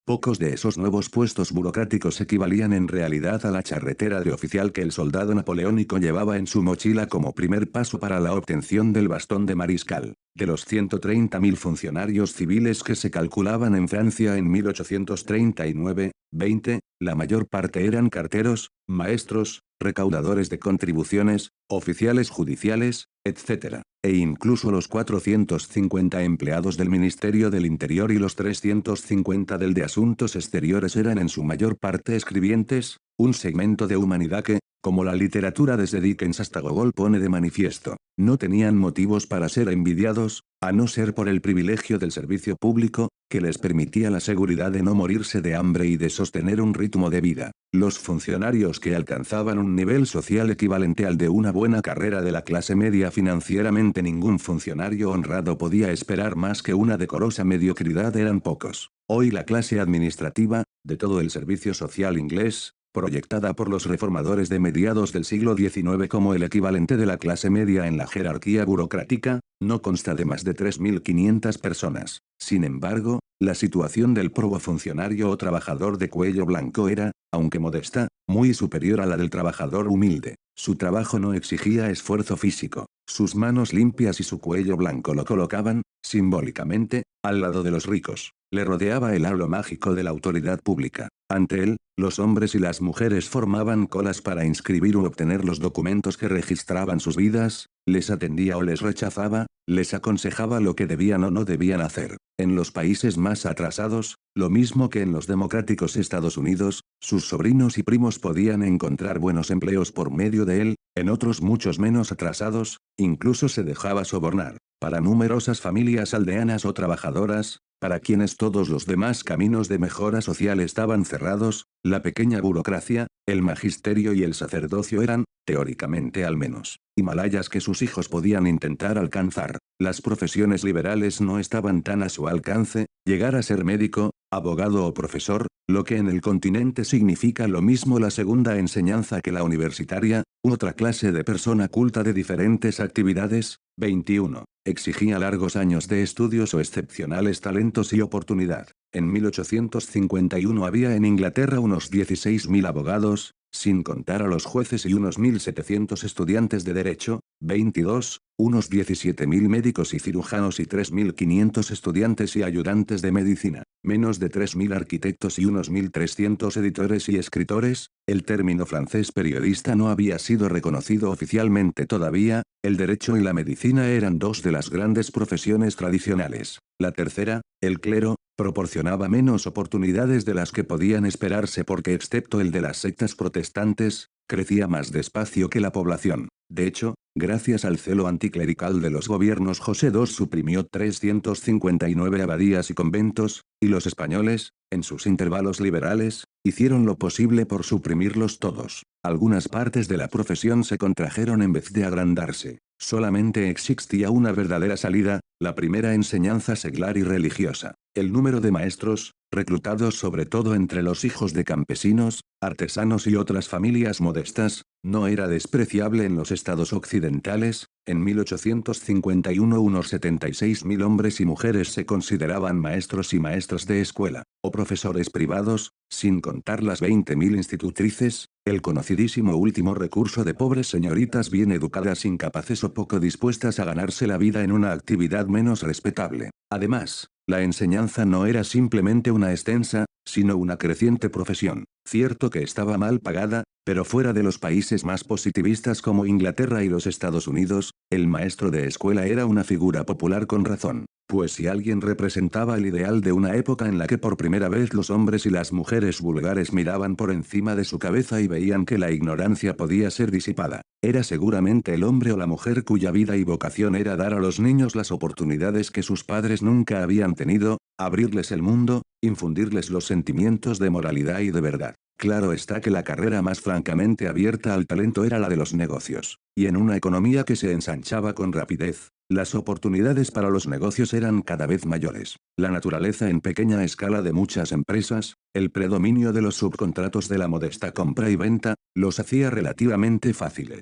Speaker 3: Pocos de esos nuevos puestos burocráticos equivalían en realidad a la charretera de oficial que el soldado napoleónico llevaba en su mochila como primer paso para la obtención del bastón de mariscal. De los ciento treinta mil funcionarios civiles que se calculaban en Francia en mil ochocientos treinta y nueve, veinte, la mayor parte eran carteros, maestros, recaudadores de contribuciones, oficiales judiciales, etcétera, e incluso los cuatrocientos cincuenta empleados del Ministerio del Interior y los trescientos cincuenta del de Asuntos Exteriores eran en su mayor parte escribientes, un segmento de humanidad que, como la literatura desde Dickens hasta Gogol pone de manifiesto, no tenían motivos para ser envidiados, a no ser por el privilegio del servicio público, que les permitía la seguridad de no morirse de hambre y de sostener un ritmo de vida. Los funcionarios que alcanzaban un nivel social equivalente al de una buena carrera de la clase media financieramente ningún funcionario honrado podía esperar más que una decorosa mediocridad eran pocos. Hoy la clase administrativa, de todo el servicio social inglés, proyectada por los reformadores de mediados del siglo diecinueve como el equivalente de la clase media en la jerarquía burocrática, no consta de más de tres mil quinientas personas. Sin embargo, la situación del probo funcionario o trabajador de cuello blanco era, aunque modesta, muy superior a la del trabajador humilde. Su trabajo no exigía esfuerzo físico, sus manos limpias y su cuello blanco lo colocaban, simbólicamente, al lado de los ricos. Le rodeaba el halo mágico de la autoridad pública. Ante él, los hombres y las mujeres formaban colas para inscribir u obtener los documentos que registraban sus vidas, les atendía o les rechazaba, les aconsejaba lo que debían o no debían hacer. En los países más atrasados, lo mismo que en los democráticos Estados Unidos, sus sobrinos y primos podían encontrar buenos empleos por medio de él, en otros muchos menos atrasados, incluso se dejaba sobornar. Para numerosas familias aldeanas o trabajadoras, para quienes todos los demás caminos de mejora social estaban cerrados, la pequeña burocracia, el magisterio y el sacerdocio eran, teóricamente al menos, Himalayas que sus hijos podían intentar alcanzar. Las profesiones liberales no estaban tan a su alcance, llegar a ser médico, abogado o profesor, lo que en el continente significa lo mismo la segunda enseñanza que la universitaria, otra clase de persona culta de diferentes actividades. veintiuno. Exigía largos años de estudios o excepcionales talentos y oportunidad. En mil ochocientos cincuenta y uno había en Inglaterra unos dieciséis mil abogados, sin contar a los jueces y unos mil setecientos estudiantes de derecho, veintidós, unos diecisiete mil médicos y cirujanos y tres mil quinientos estudiantes y ayudantes de medicina, menos de tres mil arquitectos y unos mil trescientos editores y escritores. El término francés periodista no había sido reconocido oficialmente todavía, el derecho y la medicina eran dos de las grandes profesiones tradicionales. La tercera, el clero, proporcionaba menos oportunidades de las que podían esperarse porque excepto el de las sectas protestantes, crecía más despacio que la población. De hecho, gracias al celo anticlerical de los gobiernos José segundo suprimió trescientas cincuenta y nueve abadías y conventos, y los españoles, en sus intervalos liberales, hicieron lo posible por suprimirlos todos. Algunas partes de la profesión se contrajeron en vez de agrandarse. Solamente existía una verdadera salida, la primera enseñanza seglar y religiosa. El número de maestros, reclutados sobre todo entre los hijos de campesinos, artesanos y otras familias modestas, no era despreciable en los estados occidentales. En mil ochocientos cincuenta y uno unos setenta y seis mil hombres y mujeres se consideraban maestros y maestras de escuela, o profesores privados, sin contar las veinte mil institutrices, el conocidísimo último recurso de pobres señoritas bien educadas incapaces o poco dispuestas a ganarse la vida en una actividad menos respetable. Además, la enseñanza no era simplemente una extensa, sino una creciente profesión. Cierto que estaba mal pagada, pero fuera de los países más positivistas como Inglaterra y los Estados Unidos, el maestro de escuela era una figura popular con razón. Pues si alguien representaba el ideal de una época en la que por primera vez los hombres y las mujeres vulgares miraban por encima de su cabeza y veían que la ignorancia podía ser disipada, era seguramente el hombre o la mujer cuya vida y vocación era dar a los niños las oportunidades que sus padres nunca habían tenido, abrirles el mundo, infundirles los sentimientos de moralidad y de verdad. Claro está que la carrera más francamente abierta al talento era la de los negocios, y en una economía que se ensanchaba con rapidez, las oportunidades para los negocios eran cada vez mayores. La naturaleza en pequeña escala de muchas empresas, el predominio de los subcontratos de la modesta compra y venta, los hacía relativamente fáciles.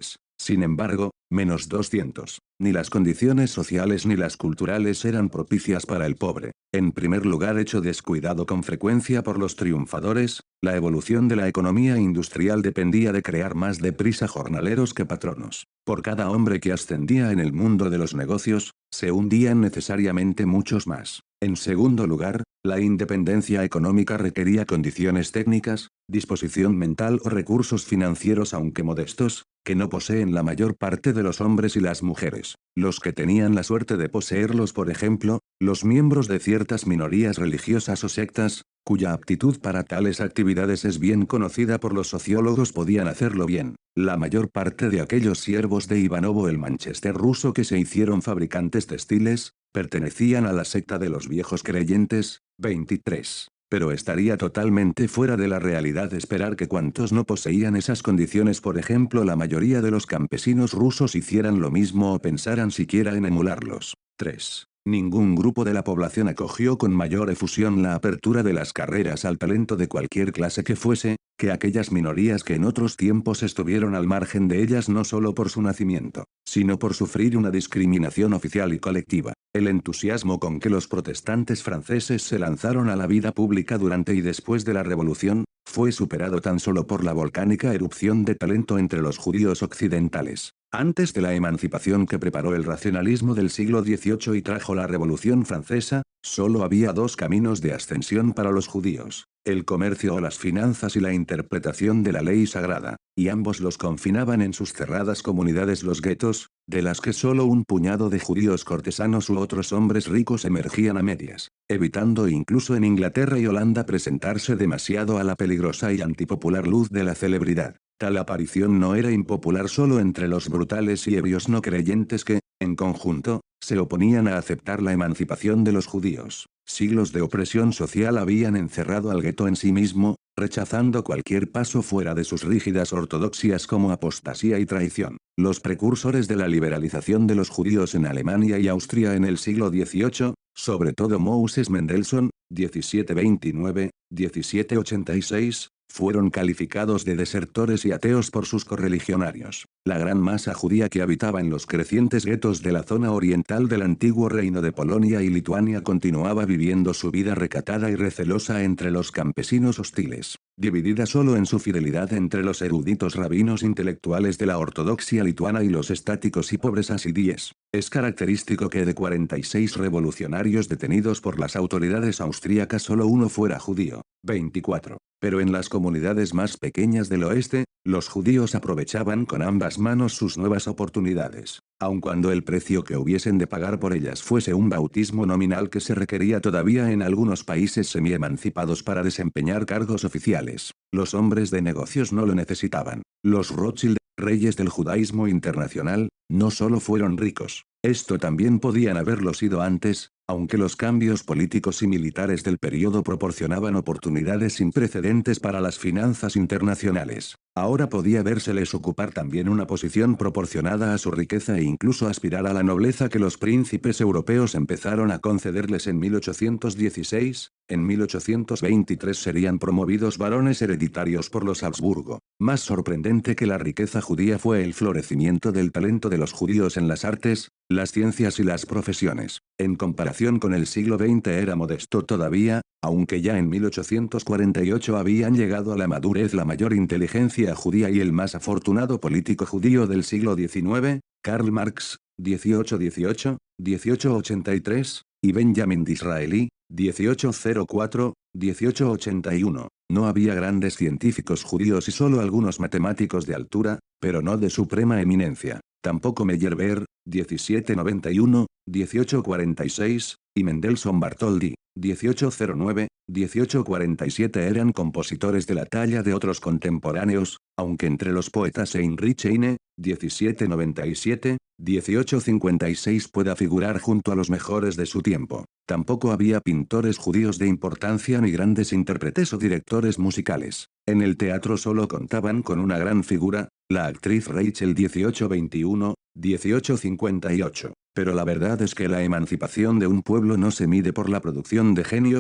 Speaker 3: Sin embargo, menos doscientos. Ni las condiciones sociales ni las culturales eran propicias para el pobre. En primer lugar, hecho descuidado con frecuencia por los triunfadores, la evolución de la economía industrial dependía de crear más deprisa jornaleros que patronos. Por cada hombre que ascendía en el mundo de los negocios, se hundían necesariamente muchos más. En segundo lugar, la independencia económica requería condiciones técnicas, disposición mental o recursos financieros aunque modestos, que no poseen la mayor parte de los hombres y las mujeres. Los que tenían la suerte de poseerlos, por ejemplo, los miembros de ciertas minorías religiosas o sectas, cuya aptitud para tales actividades es bien conocida por los sociólogos, podían hacerlo bien. La mayor parte de aquellos siervos de Ivanovo el Manchester ruso que se hicieron fabricantes textiles, pertenecían a la secta de los viejos creyentes. veintitrés. Pero estaría totalmente fuera de la realidad esperar que cuantos no poseían esas condiciones, por ejemplo la mayoría de los campesinos rusos, hicieran lo mismo o pensaran siquiera en emularlos. tres. Ningún grupo de la población acogió con mayor efusión la apertura de las carreras al talento de cualquier clase que fuese, que aquellas minorías que en otros tiempos estuvieron al margen de ellas no solo por su nacimiento, sino por sufrir una discriminación oficial y colectiva. El entusiasmo con que los protestantes franceses se lanzaron a la vida pública durante y después de la Revolución, fue superado tan solo por la volcánica erupción de talento entre los judíos occidentales. Antes de la emancipación que preparó el racionalismo del siglo dieciocho y trajo la Revolución Francesa, solo había dos caminos de ascensión para los judíos: el comercio o las finanzas y la interpretación de la ley sagrada, y ambos los confinaban en sus cerradas comunidades, los guetos, de las que solo un puñado de judíos cortesanos u otros hombres ricos emergían a medias, evitando incluso en Inglaterra y Holanda presentarse demasiado a la peligrosa y antipopular luz de la celebridad. Tal aparición no era impopular solo entre los brutales y ebrios no creyentes que, en conjunto, se oponían a aceptar la emancipación de los judíos. Siglos de opresión social habían encerrado al gueto en sí mismo, rechazando cualquier paso fuera de sus rígidas ortodoxias como apostasía y traición. Los precursores de la liberalización de los judíos en Alemania y Austria en el siglo dieciocho, sobre todo Moses Mendelssohn, diecisiete veintinueve, diecisiete ochenta y seis, fueron calificados de desertores y ateos por sus correligionarios. La gran masa judía que habitaba en los crecientes guetos de la zona oriental del antiguo reino de Polonia y Lituania continuaba viviendo su vida recatada y recelosa entre los campesinos hostiles, dividida solo en su fidelidad entre los eruditos rabinos intelectuales de la ortodoxia lituana y los estáticos y pobres asidíes. Es característico que de cuarenta y seis revolucionarios detenidos por las autoridades austríacas solo uno fuera judío. veinticuatro. Pero en las comunidades más pequeñas del oeste, los judíos aprovechaban con ambas manos sus nuevas oportunidades, aun cuando el precio que hubiesen de pagar por ellas fuese un bautismo nominal que se requería todavía en algunos países semi-emancipados para desempeñar cargos oficiales. Los hombres de negocios no lo necesitaban. Los Rothschild, reyes del judaísmo internacional, no solo fueron ricos, esto también podían haberlo sido antes, aunque los cambios políticos y militares del periodo proporcionaban oportunidades sin precedentes para las finanzas internacionales. Ahora podía vérseles ocupar también una posición proporcionada a su riqueza e incluso aspirar a la nobleza que los príncipes europeos empezaron a concederles en mil ochocientos dieciséis, en mil ochocientos veintitrés serían promovidos barones hereditarios por los Habsburgo. Más sorprendente que la riqueza judía fue el florecimiento del talento de los judíos en las artes, las ciencias y las profesiones. En comparación con el siglo veinte era modesto todavía, aunque ya en mil ochocientos cuarenta y ocho habían llegado a la madurez la mayor inteligencia judía y el más afortunado político judío del siglo diecinueve, Karl Marx, dieciocho dieciocho, dieciocho ochenta y tres, y Benjamin Disraeli, dieciocho cero cuatro, dieciocho ochenta y uno. No había grandes científicos judíos y solo algunos matemáticos de altura, pero no de suprema eminencia. Tampoco Meyerbeer, diecisiete noventa y uno, dieciocho cuarenta y seis, y Mendelssohn Bartholdy, dieciocho cero nueve, dieciocho cuarenta y siete eran compositores de la talla de otros contemporáneos, aunque entre los poetas Heinrich Heine, diecisiete noventa y siete, dieciocho cincuenta y seis pueda figurar junto a los mejores de su tiempo. Tampoco había pintores judíos de importancia ni grandes intérpretes o directores musicales. En el teatro solo contaban con una gran figura, la actriz Rachel dieciocho veintiuno, dieciocho cincuenta y ocho. Pero la verdad es que la emancipación de un pueblo no se mide por la producción de genios,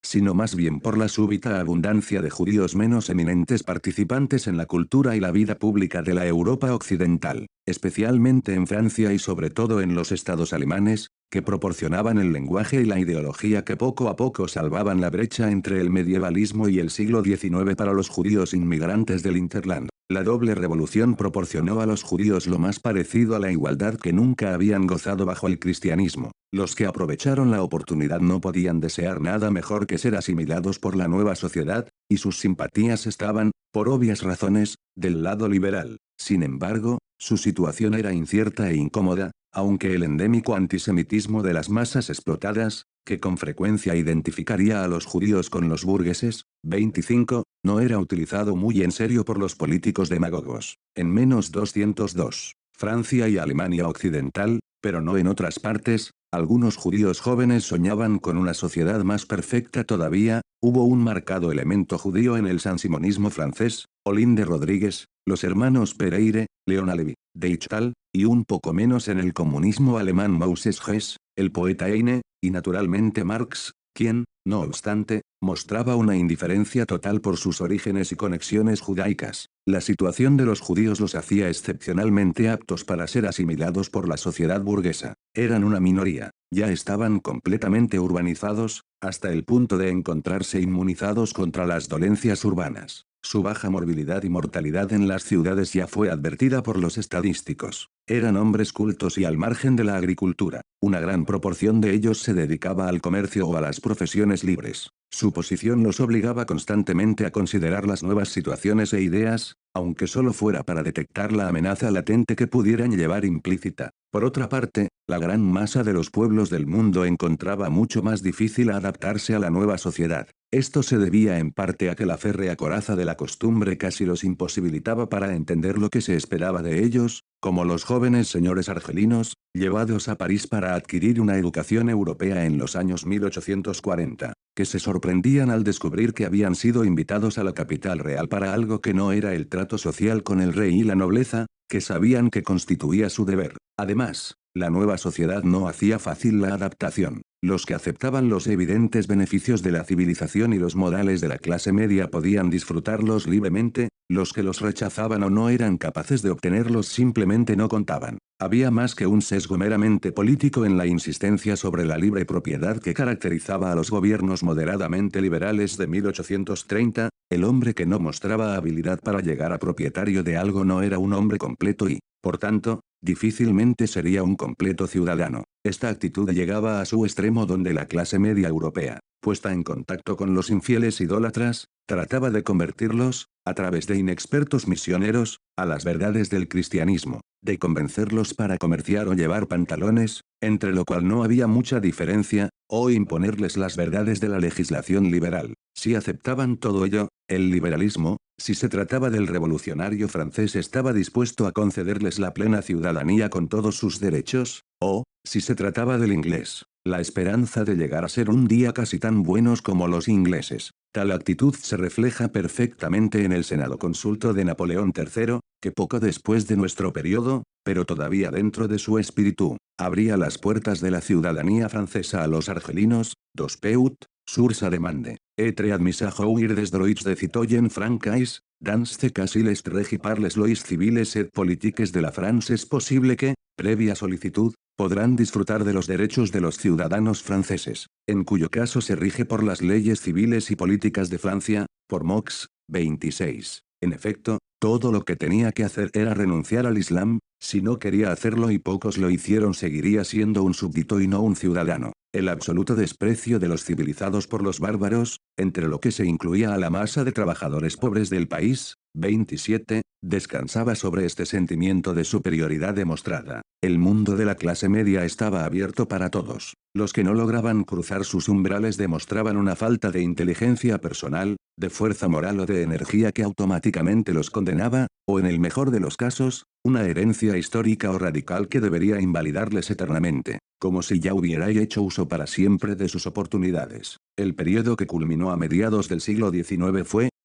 Speaker 3: sino más bien por la súbita abundancia de judíos menos eminentes participantes en la cultura y la vida pública de la Europa occidental, especialmente en Francia y sobre todo en los estados alemanes, que proporcionaban el lenguaje y la ideología que poco a poco salvaban la brecha entre el medievalismo y el siglo diecinueve para los judíos inmigrantes del Hinterland. La doble revolución proporcionó a los judíos lo más parecido a la igualdad que nunca habían gozado bajo el cristianismo. Los que aprovecharon la oportunidad no podían desear nada mejor que ser asimilados por la nueva sociedad, y sus simpatías estaban, por obvias razones, del lado liberal. Sin embargo, su situación era incierta e incómoda, aunque el endémico antisemitismo de las masas explotadas, que con frecuencia identificaría a los judíos con los burgueses, veinticinco, no era utilizado muy en serio por los políticos demagogos. En menos doscientos dos, Francia y Alemania Occidental, pero no en otras partes, algunos judíos jóvenes soñaban con una sociedad más perfecta todavía. Hubo un marcado elemento judío en el sansimonismo francés, Olinde Rodríguez, los hermanos Pereire, Leona Levi, Deichtal, y un poco menos en el comunismo alemán Moses Hess, el poeta Heine, y naturalmente Marx, quien, no obstante, mostraba una indiferencia total por sus orígenes y conexiones judaicas. La situación de los judíos los hacía excepcionalmente aptos para ser asimilados por la sociedad burguesa. Eran una minoría, ya estaban completamente urbanizados, hasta el punto de encontrarse inmunizados contra las dolencias urbanas. Su baja morbilidad y mortalidad en las ciudades ya fue advertida por los estadísticos. Eran hombres cultos y al margen de la agricultura. Una gran proporción de ellos se dedicaba al comercio o a las profesiones libres. Su posición los obligaba constantemente a considerar las nuevas situaciones e ideas, aunque solo fuera para detectar la amenaza latente que pudieran llevar implícita. Por otra parte, la gran masa de los pueblos del mundo encontraba mucho más difícil adaptarse a la nueva sociedad. Esto se debía en parte a que la férrea coraza de la costumbre casi los imposibilitaba para entender lo que se esperaba de ellos, como los jóvenes señores argelinos, llevados a París para adquirir una educación europea en los años mil ochocientos cuarenta, que se sorprendían al descubrir que habían sido invitados a la capital real para algo que no era el trato social con el rey y la nobleza, que sabían que constituía su deber. Además, la nueva sociedad no hacía fácil la adaptación. Los que aceptaban los evidentes beneficios de la civilización y los modales de la clase media podían disfrutarlos libremente, los que los rechazaban o no eran capaces de obtenerlos simplemente no contaban. Había más que un sesgo meramente político en la insistencia sobre la libre propiedad que caracterizaba a los gobiernos moderadamente liberales de mil ochocientos treinta, el hombre que no mostraba habilidad para llegar a propietario de algo no era un hombre completo y, por tanto, difícilmente sería un completo ciudadano. Esta actitud llegaba a su extremo donde la clase media europea, puesta en contacto con los infieles idólatras, trataba de convertirlos, a través de inexpertos misioneros, a las verdades del cristianismo, de convencerlos para comerciar o llevar pantalones, entre lo cual no había mucha diferencia, o imponerles las verdades de la legislación liberal. Si aceptaban todo ello, el liberalismo, si se trataba del revolucionario francés, estaba dispuesto a concederles la plena ciudadanía con todos sus derechos, o, si se trataba del inglés, la esperanza de llegar a ser un día casi tan buenos como los ingleses. Tal actitud se refleja perfectamente en el Senado Consulto de Napoleón tercero, que poco después de nuestro periodo, pero todavía dentro de su espíritu, abría las puertas de la ciudadanía francesa a los argelinos, dos peut, sur sa demande, etre admissa jouir des droits de citoyen francais, dans ce cas il est regi par les lois civiles et politiques de la France. Es posible que, previa solicitud, podrán disfrutar de los derechos de los ciudadanos franceses, en cuyo caso se rige por las leyes civiles y políticas de Francia, por Mox, veintiséis. En efecto, todo lo que tenía que hacer era renunciar al Islam, si no quería hacerlo y pocos lo hicieron, seguiría siendo un súbdito y no un ciudadano. El absoluto desprecio de los civilizados por los bárbaros, entre lo que se incluía a la masa de trabajadores pobres del país, veintisiete, descansaba sobre este sentimiento de superioridad demostrada. El mundo de la clase media estaba abierto para todos. Los que no lograban cruzar sus umbrales demostraban una falta de inteligencia personal, de fuerza moral o de energía que automáticamente los condenaba, o en el mejor de los casos, una herencia histórica o radical que debería invalidarles eternamente, como si ya hubieran hecho uso para siempre de sus oportunidades. El periodo que culminó a mediados del siglo diecinueve fue,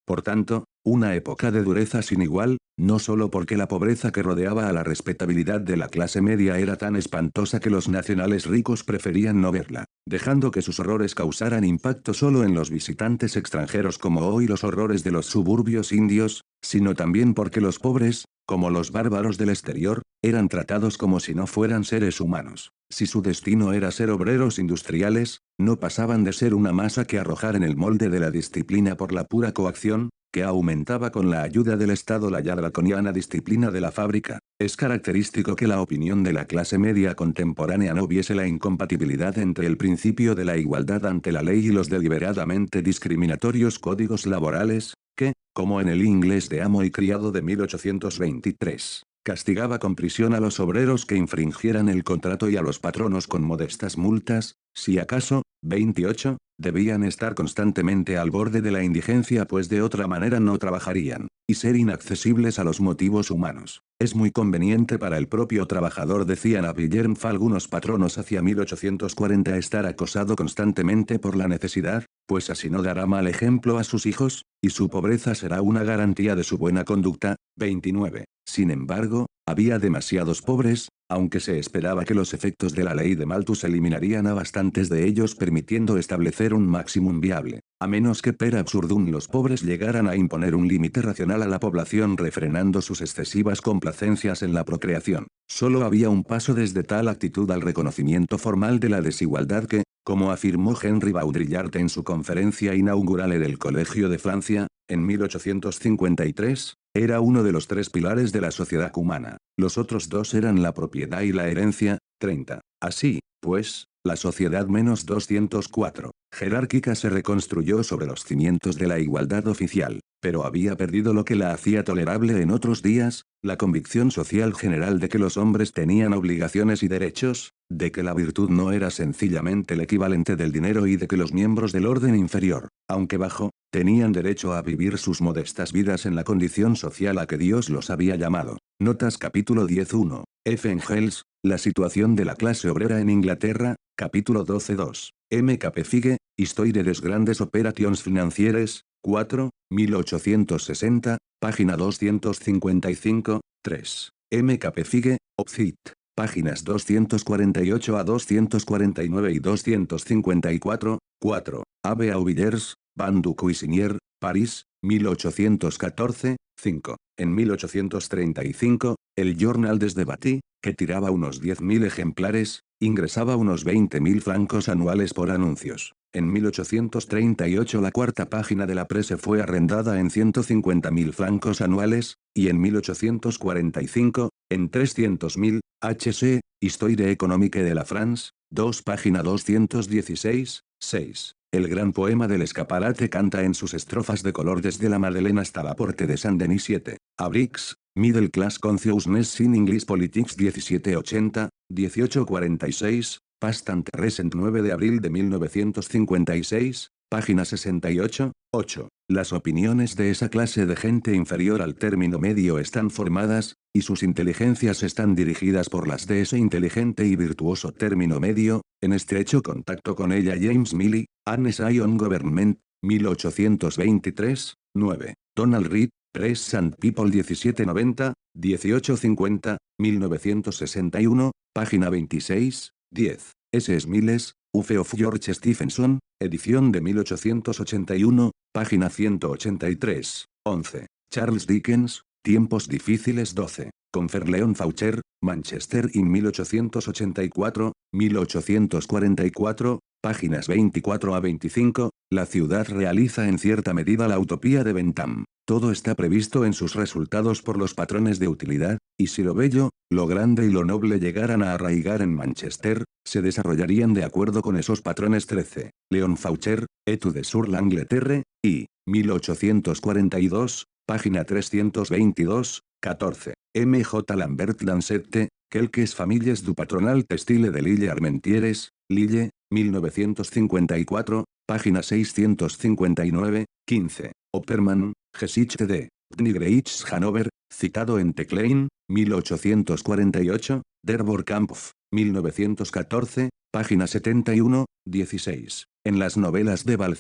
Speaker 3: Por tanto, una época de dureza sin igual, no solo porque la pobreza que rodeaba a la respetabilidad de la clase media era tan espantosa que los nacionales ricos preferían no verla, dejando que sus horrores causaran impacto solo en los visitantes extranjeros como hoy los horrores de los suburbios indios, sino también porque los pobres, como los bárbaros del exterior, eran tratados como si no fueran seres humanos. Si su destino era ser obreros industriales, no pasaban de ser una masa que arrojar en el molde de la disciplina por la pura coacción, que aumentaba con la ayuda del Estado la ya draconiana disciplina de la fábrica. Es característico que la opinión de la clase media contemporánea no viese la incompatibilidad entre el principio de la igualdad ante la ley y los deliberadamente discriminatorios códigos laborales, que, como en el inglés de amo y criado de mil ochocientos veintitrés, castigaba con prisión a los obreros que infringieran el contrato y a los patronos con modestas multas, si acaso, veintiocho, debían estar constantemente al borde de la indigencia pues de otra manera no trabajarían, y ser inaccesibles a los motivos humanos. Es muy conveniente para el propio trabajador, decían a Villermf algunos patronos hacia mil ochocientos cuarenta, estar acosado constantemente por la necesidad, pues así no dará mal ejemplo a sus hijos, y su pobreza será una garantía de su buena conducta. veintinueve. Sin embargo, había demasiados pobres, aunque se esperaba que los efectos de la ley de Malthus eliminarían a bastantes de ellos permitiendo establecer un máximum viable. A menos que per absurdum los pobres llegaran a imponer un límite racional a la población refrenando sus excesivas complacencias en la procreación. Solo había un paso desde tal actitud al reconocimiento formal de la desigualdad que, como afirmó Henry Baudrillard en su conferencia inaugural en el Colegio de Francia, en mil ochocientos cincuenta y tres, era uno de los tres pilares de la sociedad humana. Los otros dos eran la propiedad y la herencia. treinta. Así, pues, la sociedad menos doscientos cuatro, jerárquica se reconstruyó sobre los cimientos de la igualdad oficial, pero había perdido lo que la hacía tolerable en otros días, la convicción social general de que los hombres tenían obligaciones y derechos, de que la virtud no era sencillamente el equivalente del dinero y de que los miembros del orden inferior, aunque bajo, tenían derecho a vivir sus modestas vidas en la condición social a que Dios los había llamado. Notas capítulo diez punto uno. F. Engels, la situación de la clase obrera en Inglaterra, capítulo doce punto dos. M. K P Figue, Histoire des grandes operations financieres, cuatro, mil ochocientos sesenta, página doscientos cincuenta y cinco, tres. M. K P Figue, Opcit, páginas doscientos cuarenta y ocho a doscientos cuarenta y nueve y doscientos cincuenta y cuatro, cuatro. A B. Auvillers, Van du Cuisinier, París, mil ochocientos catorce, cinco. En mil ochocientos treinta y cinco, el Journal des Débats, que tiraba unos diez mil ejemplares, ingresaba unos veinte mil francos anuales por anuncios. En mil ochocientos treinta y ocho la cuarta página de la Presse fue arrendada en ciento cincuenta mil francos anuales, y en mil ochocientos cuarenta y cinco, en trescientos mil, H. Histoire économique de la France, dos página doscientos dieciséis, seis. El gran poema del escaparate canta en sus estrofas de color desde la Madeleine hasta la Porte de Saint-Denis. siete. Abrix, Middle Class Consciousness in English Politics diecisiete ochenta, dieciocho cuarenta y seis, Past and Present nueve de abril de mil novecientos cincuenta y seis, página sesenta y ocho, ocho. Las opiniones de esa clase de gente inferior al término medio están formadas, y sus inteligencias están dirigidas por las de ese inteligente y virtuoso término medio, en estrecho contacto con ella James Milley, An Essay on Government, mil ochocientos veintitrés, nueve. Donald Reed, Press and People diecisiete noventa, dieciocho cincuenta, mil novecientos sesenta y uno, página veintiséis, diez. S. Smiles, Ufe of George Stephenson, edición de mil ochocientos ochenta y uno, página ciento ochenta y tres, once. Charles Dickens, Tiempos difíciles doce. Conferleon Faucher, Manchester in mil ochocientos ochenta y cuatro, mil ochocientos cuarenta y cuatro, páginas veinticuatro a veinticinco, la ciudad realiza en cierta medida la utopía de Bentham. Todo está previsto en sus resultados por los patrones de utilidad, y si lo bello, lo grande y lo noble llegaran a arraigar en Manchester, se desarrollarían de acuerdo con esos patrones. trece. Leon Faucher, Etudes sur l'Angleterre, y, mil ochocientos cuarenta y dos, página trescientos veintidós, catorce. M. J. Lambert Lancette, Quelques familles du patronal textile de Lille Armentieres, Lille, mil novecientos cincuenta y cuatro, página seiscientos cincuenta y nueve, quince. Opperman, Geschichte de Dnigreich Hannover, citado en Teclein, mil ochocientos cuarenta y ocho, Der Vorkampf, mil novecientos catorce, página setenta y uno, dieciséis. En las novelas de Balzac,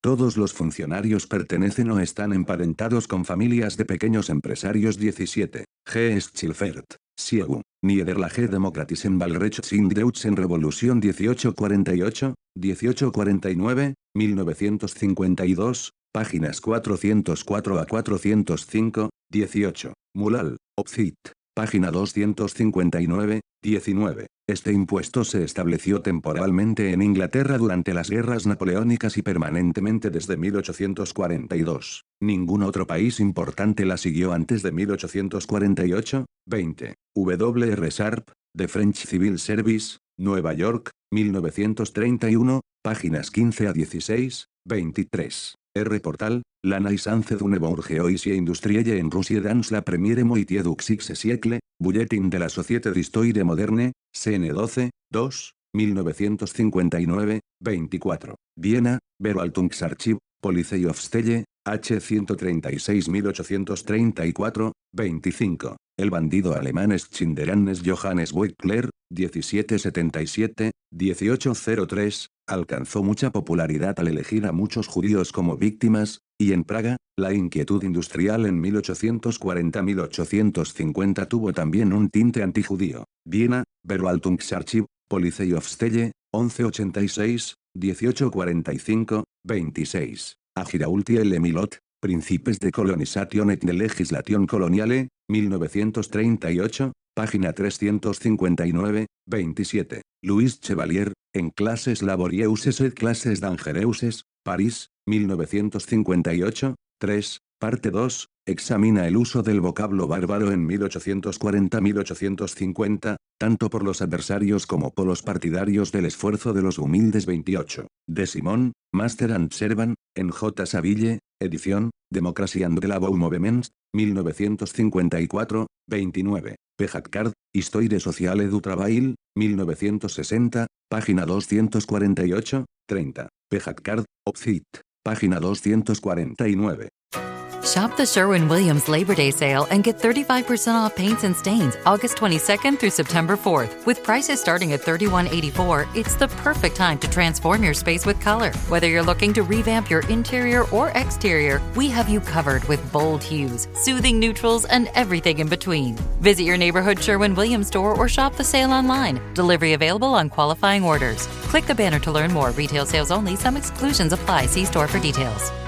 Speaker 3: Todos los funcionarios pertenecen o están emparentados con familias de pequeños empresarios. diecisiete. G. Schilfert, Siegu, Niederlage Demokratischen Wahlrechts in Deutschen Revolution dieciocho cuarenta y ocho, dieciocho cuarenta y nueve, mil novecientos cincuenta y dos, páginas cuatrocientos cuatro a cuatrocientos cinco, dieciocho. Mulal, Opzit, página doscientos cincuenta y nueve, diecinueve. Este impuesto se estableció temporalmente en Inglaterra durante las guerras napoleónicas y permanentemente desde mil ochocientos cuarenta y dos. Ningún otro país importante la siguió antes de mil ochocientos cuarenta y ocho. veinte. W R Sharp, The French Civil Service, Nueva York, mil novecientos treinta y uno, páginas quince a dieciséis, veintitrés. R. Portal, La naissance d'une bourgeoisie industrielle en Russie dans la première moitié du sixième siècle, Bulletin de la Société d'Histoire Moderne, C N doce, dos, mil novecientos cincuenta y nueve, veinticuatro. Viena, Verwaltungsarchiv, Polizeiaufstelle, H ciento treinta y seis mil ochocientos treinta y cuatro, veinticinco. El bandido alemán Schinderannes Johannes Wickler, diecisiete setenta y siete, dieciocho cero tres, alcanzó mucha popularidad al elegir a muchos judíos como víctimas, y en Praga, la inquietud industrial en mil ochocientos cuarenta a mil ochocientos cincuenta tuvo también un tinte antijudío. Viena, Verwaltungsarchiv, Polizeiaufstelle, once ochenta y seis, dieciocho cuarenta y cinco, veintiséis. Agiraulti L. Milot, Principes de Colonization et de Legislation Coloniale, mil novecientos treinta y ocho, página trescientos cincuenta y nueve, veintisiete. Louis Chevalier, En Classes Laborieuses et Classes Dangereuses, París, mil novecientos cincuenta y ocho, tres, parte dos, examina el uso del vocablo bárbaro en mil ochocientos cuarenta a mil ochocientos cincuenta, tanto por los adversarios como por los partidarios del esfuerzo de los humildes. veintiocho. De Simon, Master and Servant, en J. Saville, edición, Democracy and the Labour Movements, mil novecientos cincuenta y cuatro, veintinueve. P. Histoire sociale du travail, mil novecientos sesenta, página doscientos cuarenta y ocho, treinta. P. Opzit, página doscientos cuarenta y nueve.
Speaker 2: Shop the Sherwin-Williams Labor Day sale and get thirty-five percent off paints and stains August twenty-second through September fourth. With prices starting at thirty-one eighty-four, it's the perfect time to transform your space with color. Whether you're looking to revamp your interior or exterior, we have you covered with bold hues, soothing neutrals, and everything in between. Visit your neighborhood Sherwin-Williams store or shop the sale online. Delivery available on qualifying orders. Click the banner to learn more. Retail sales only. Some exclusions apply. See store for details.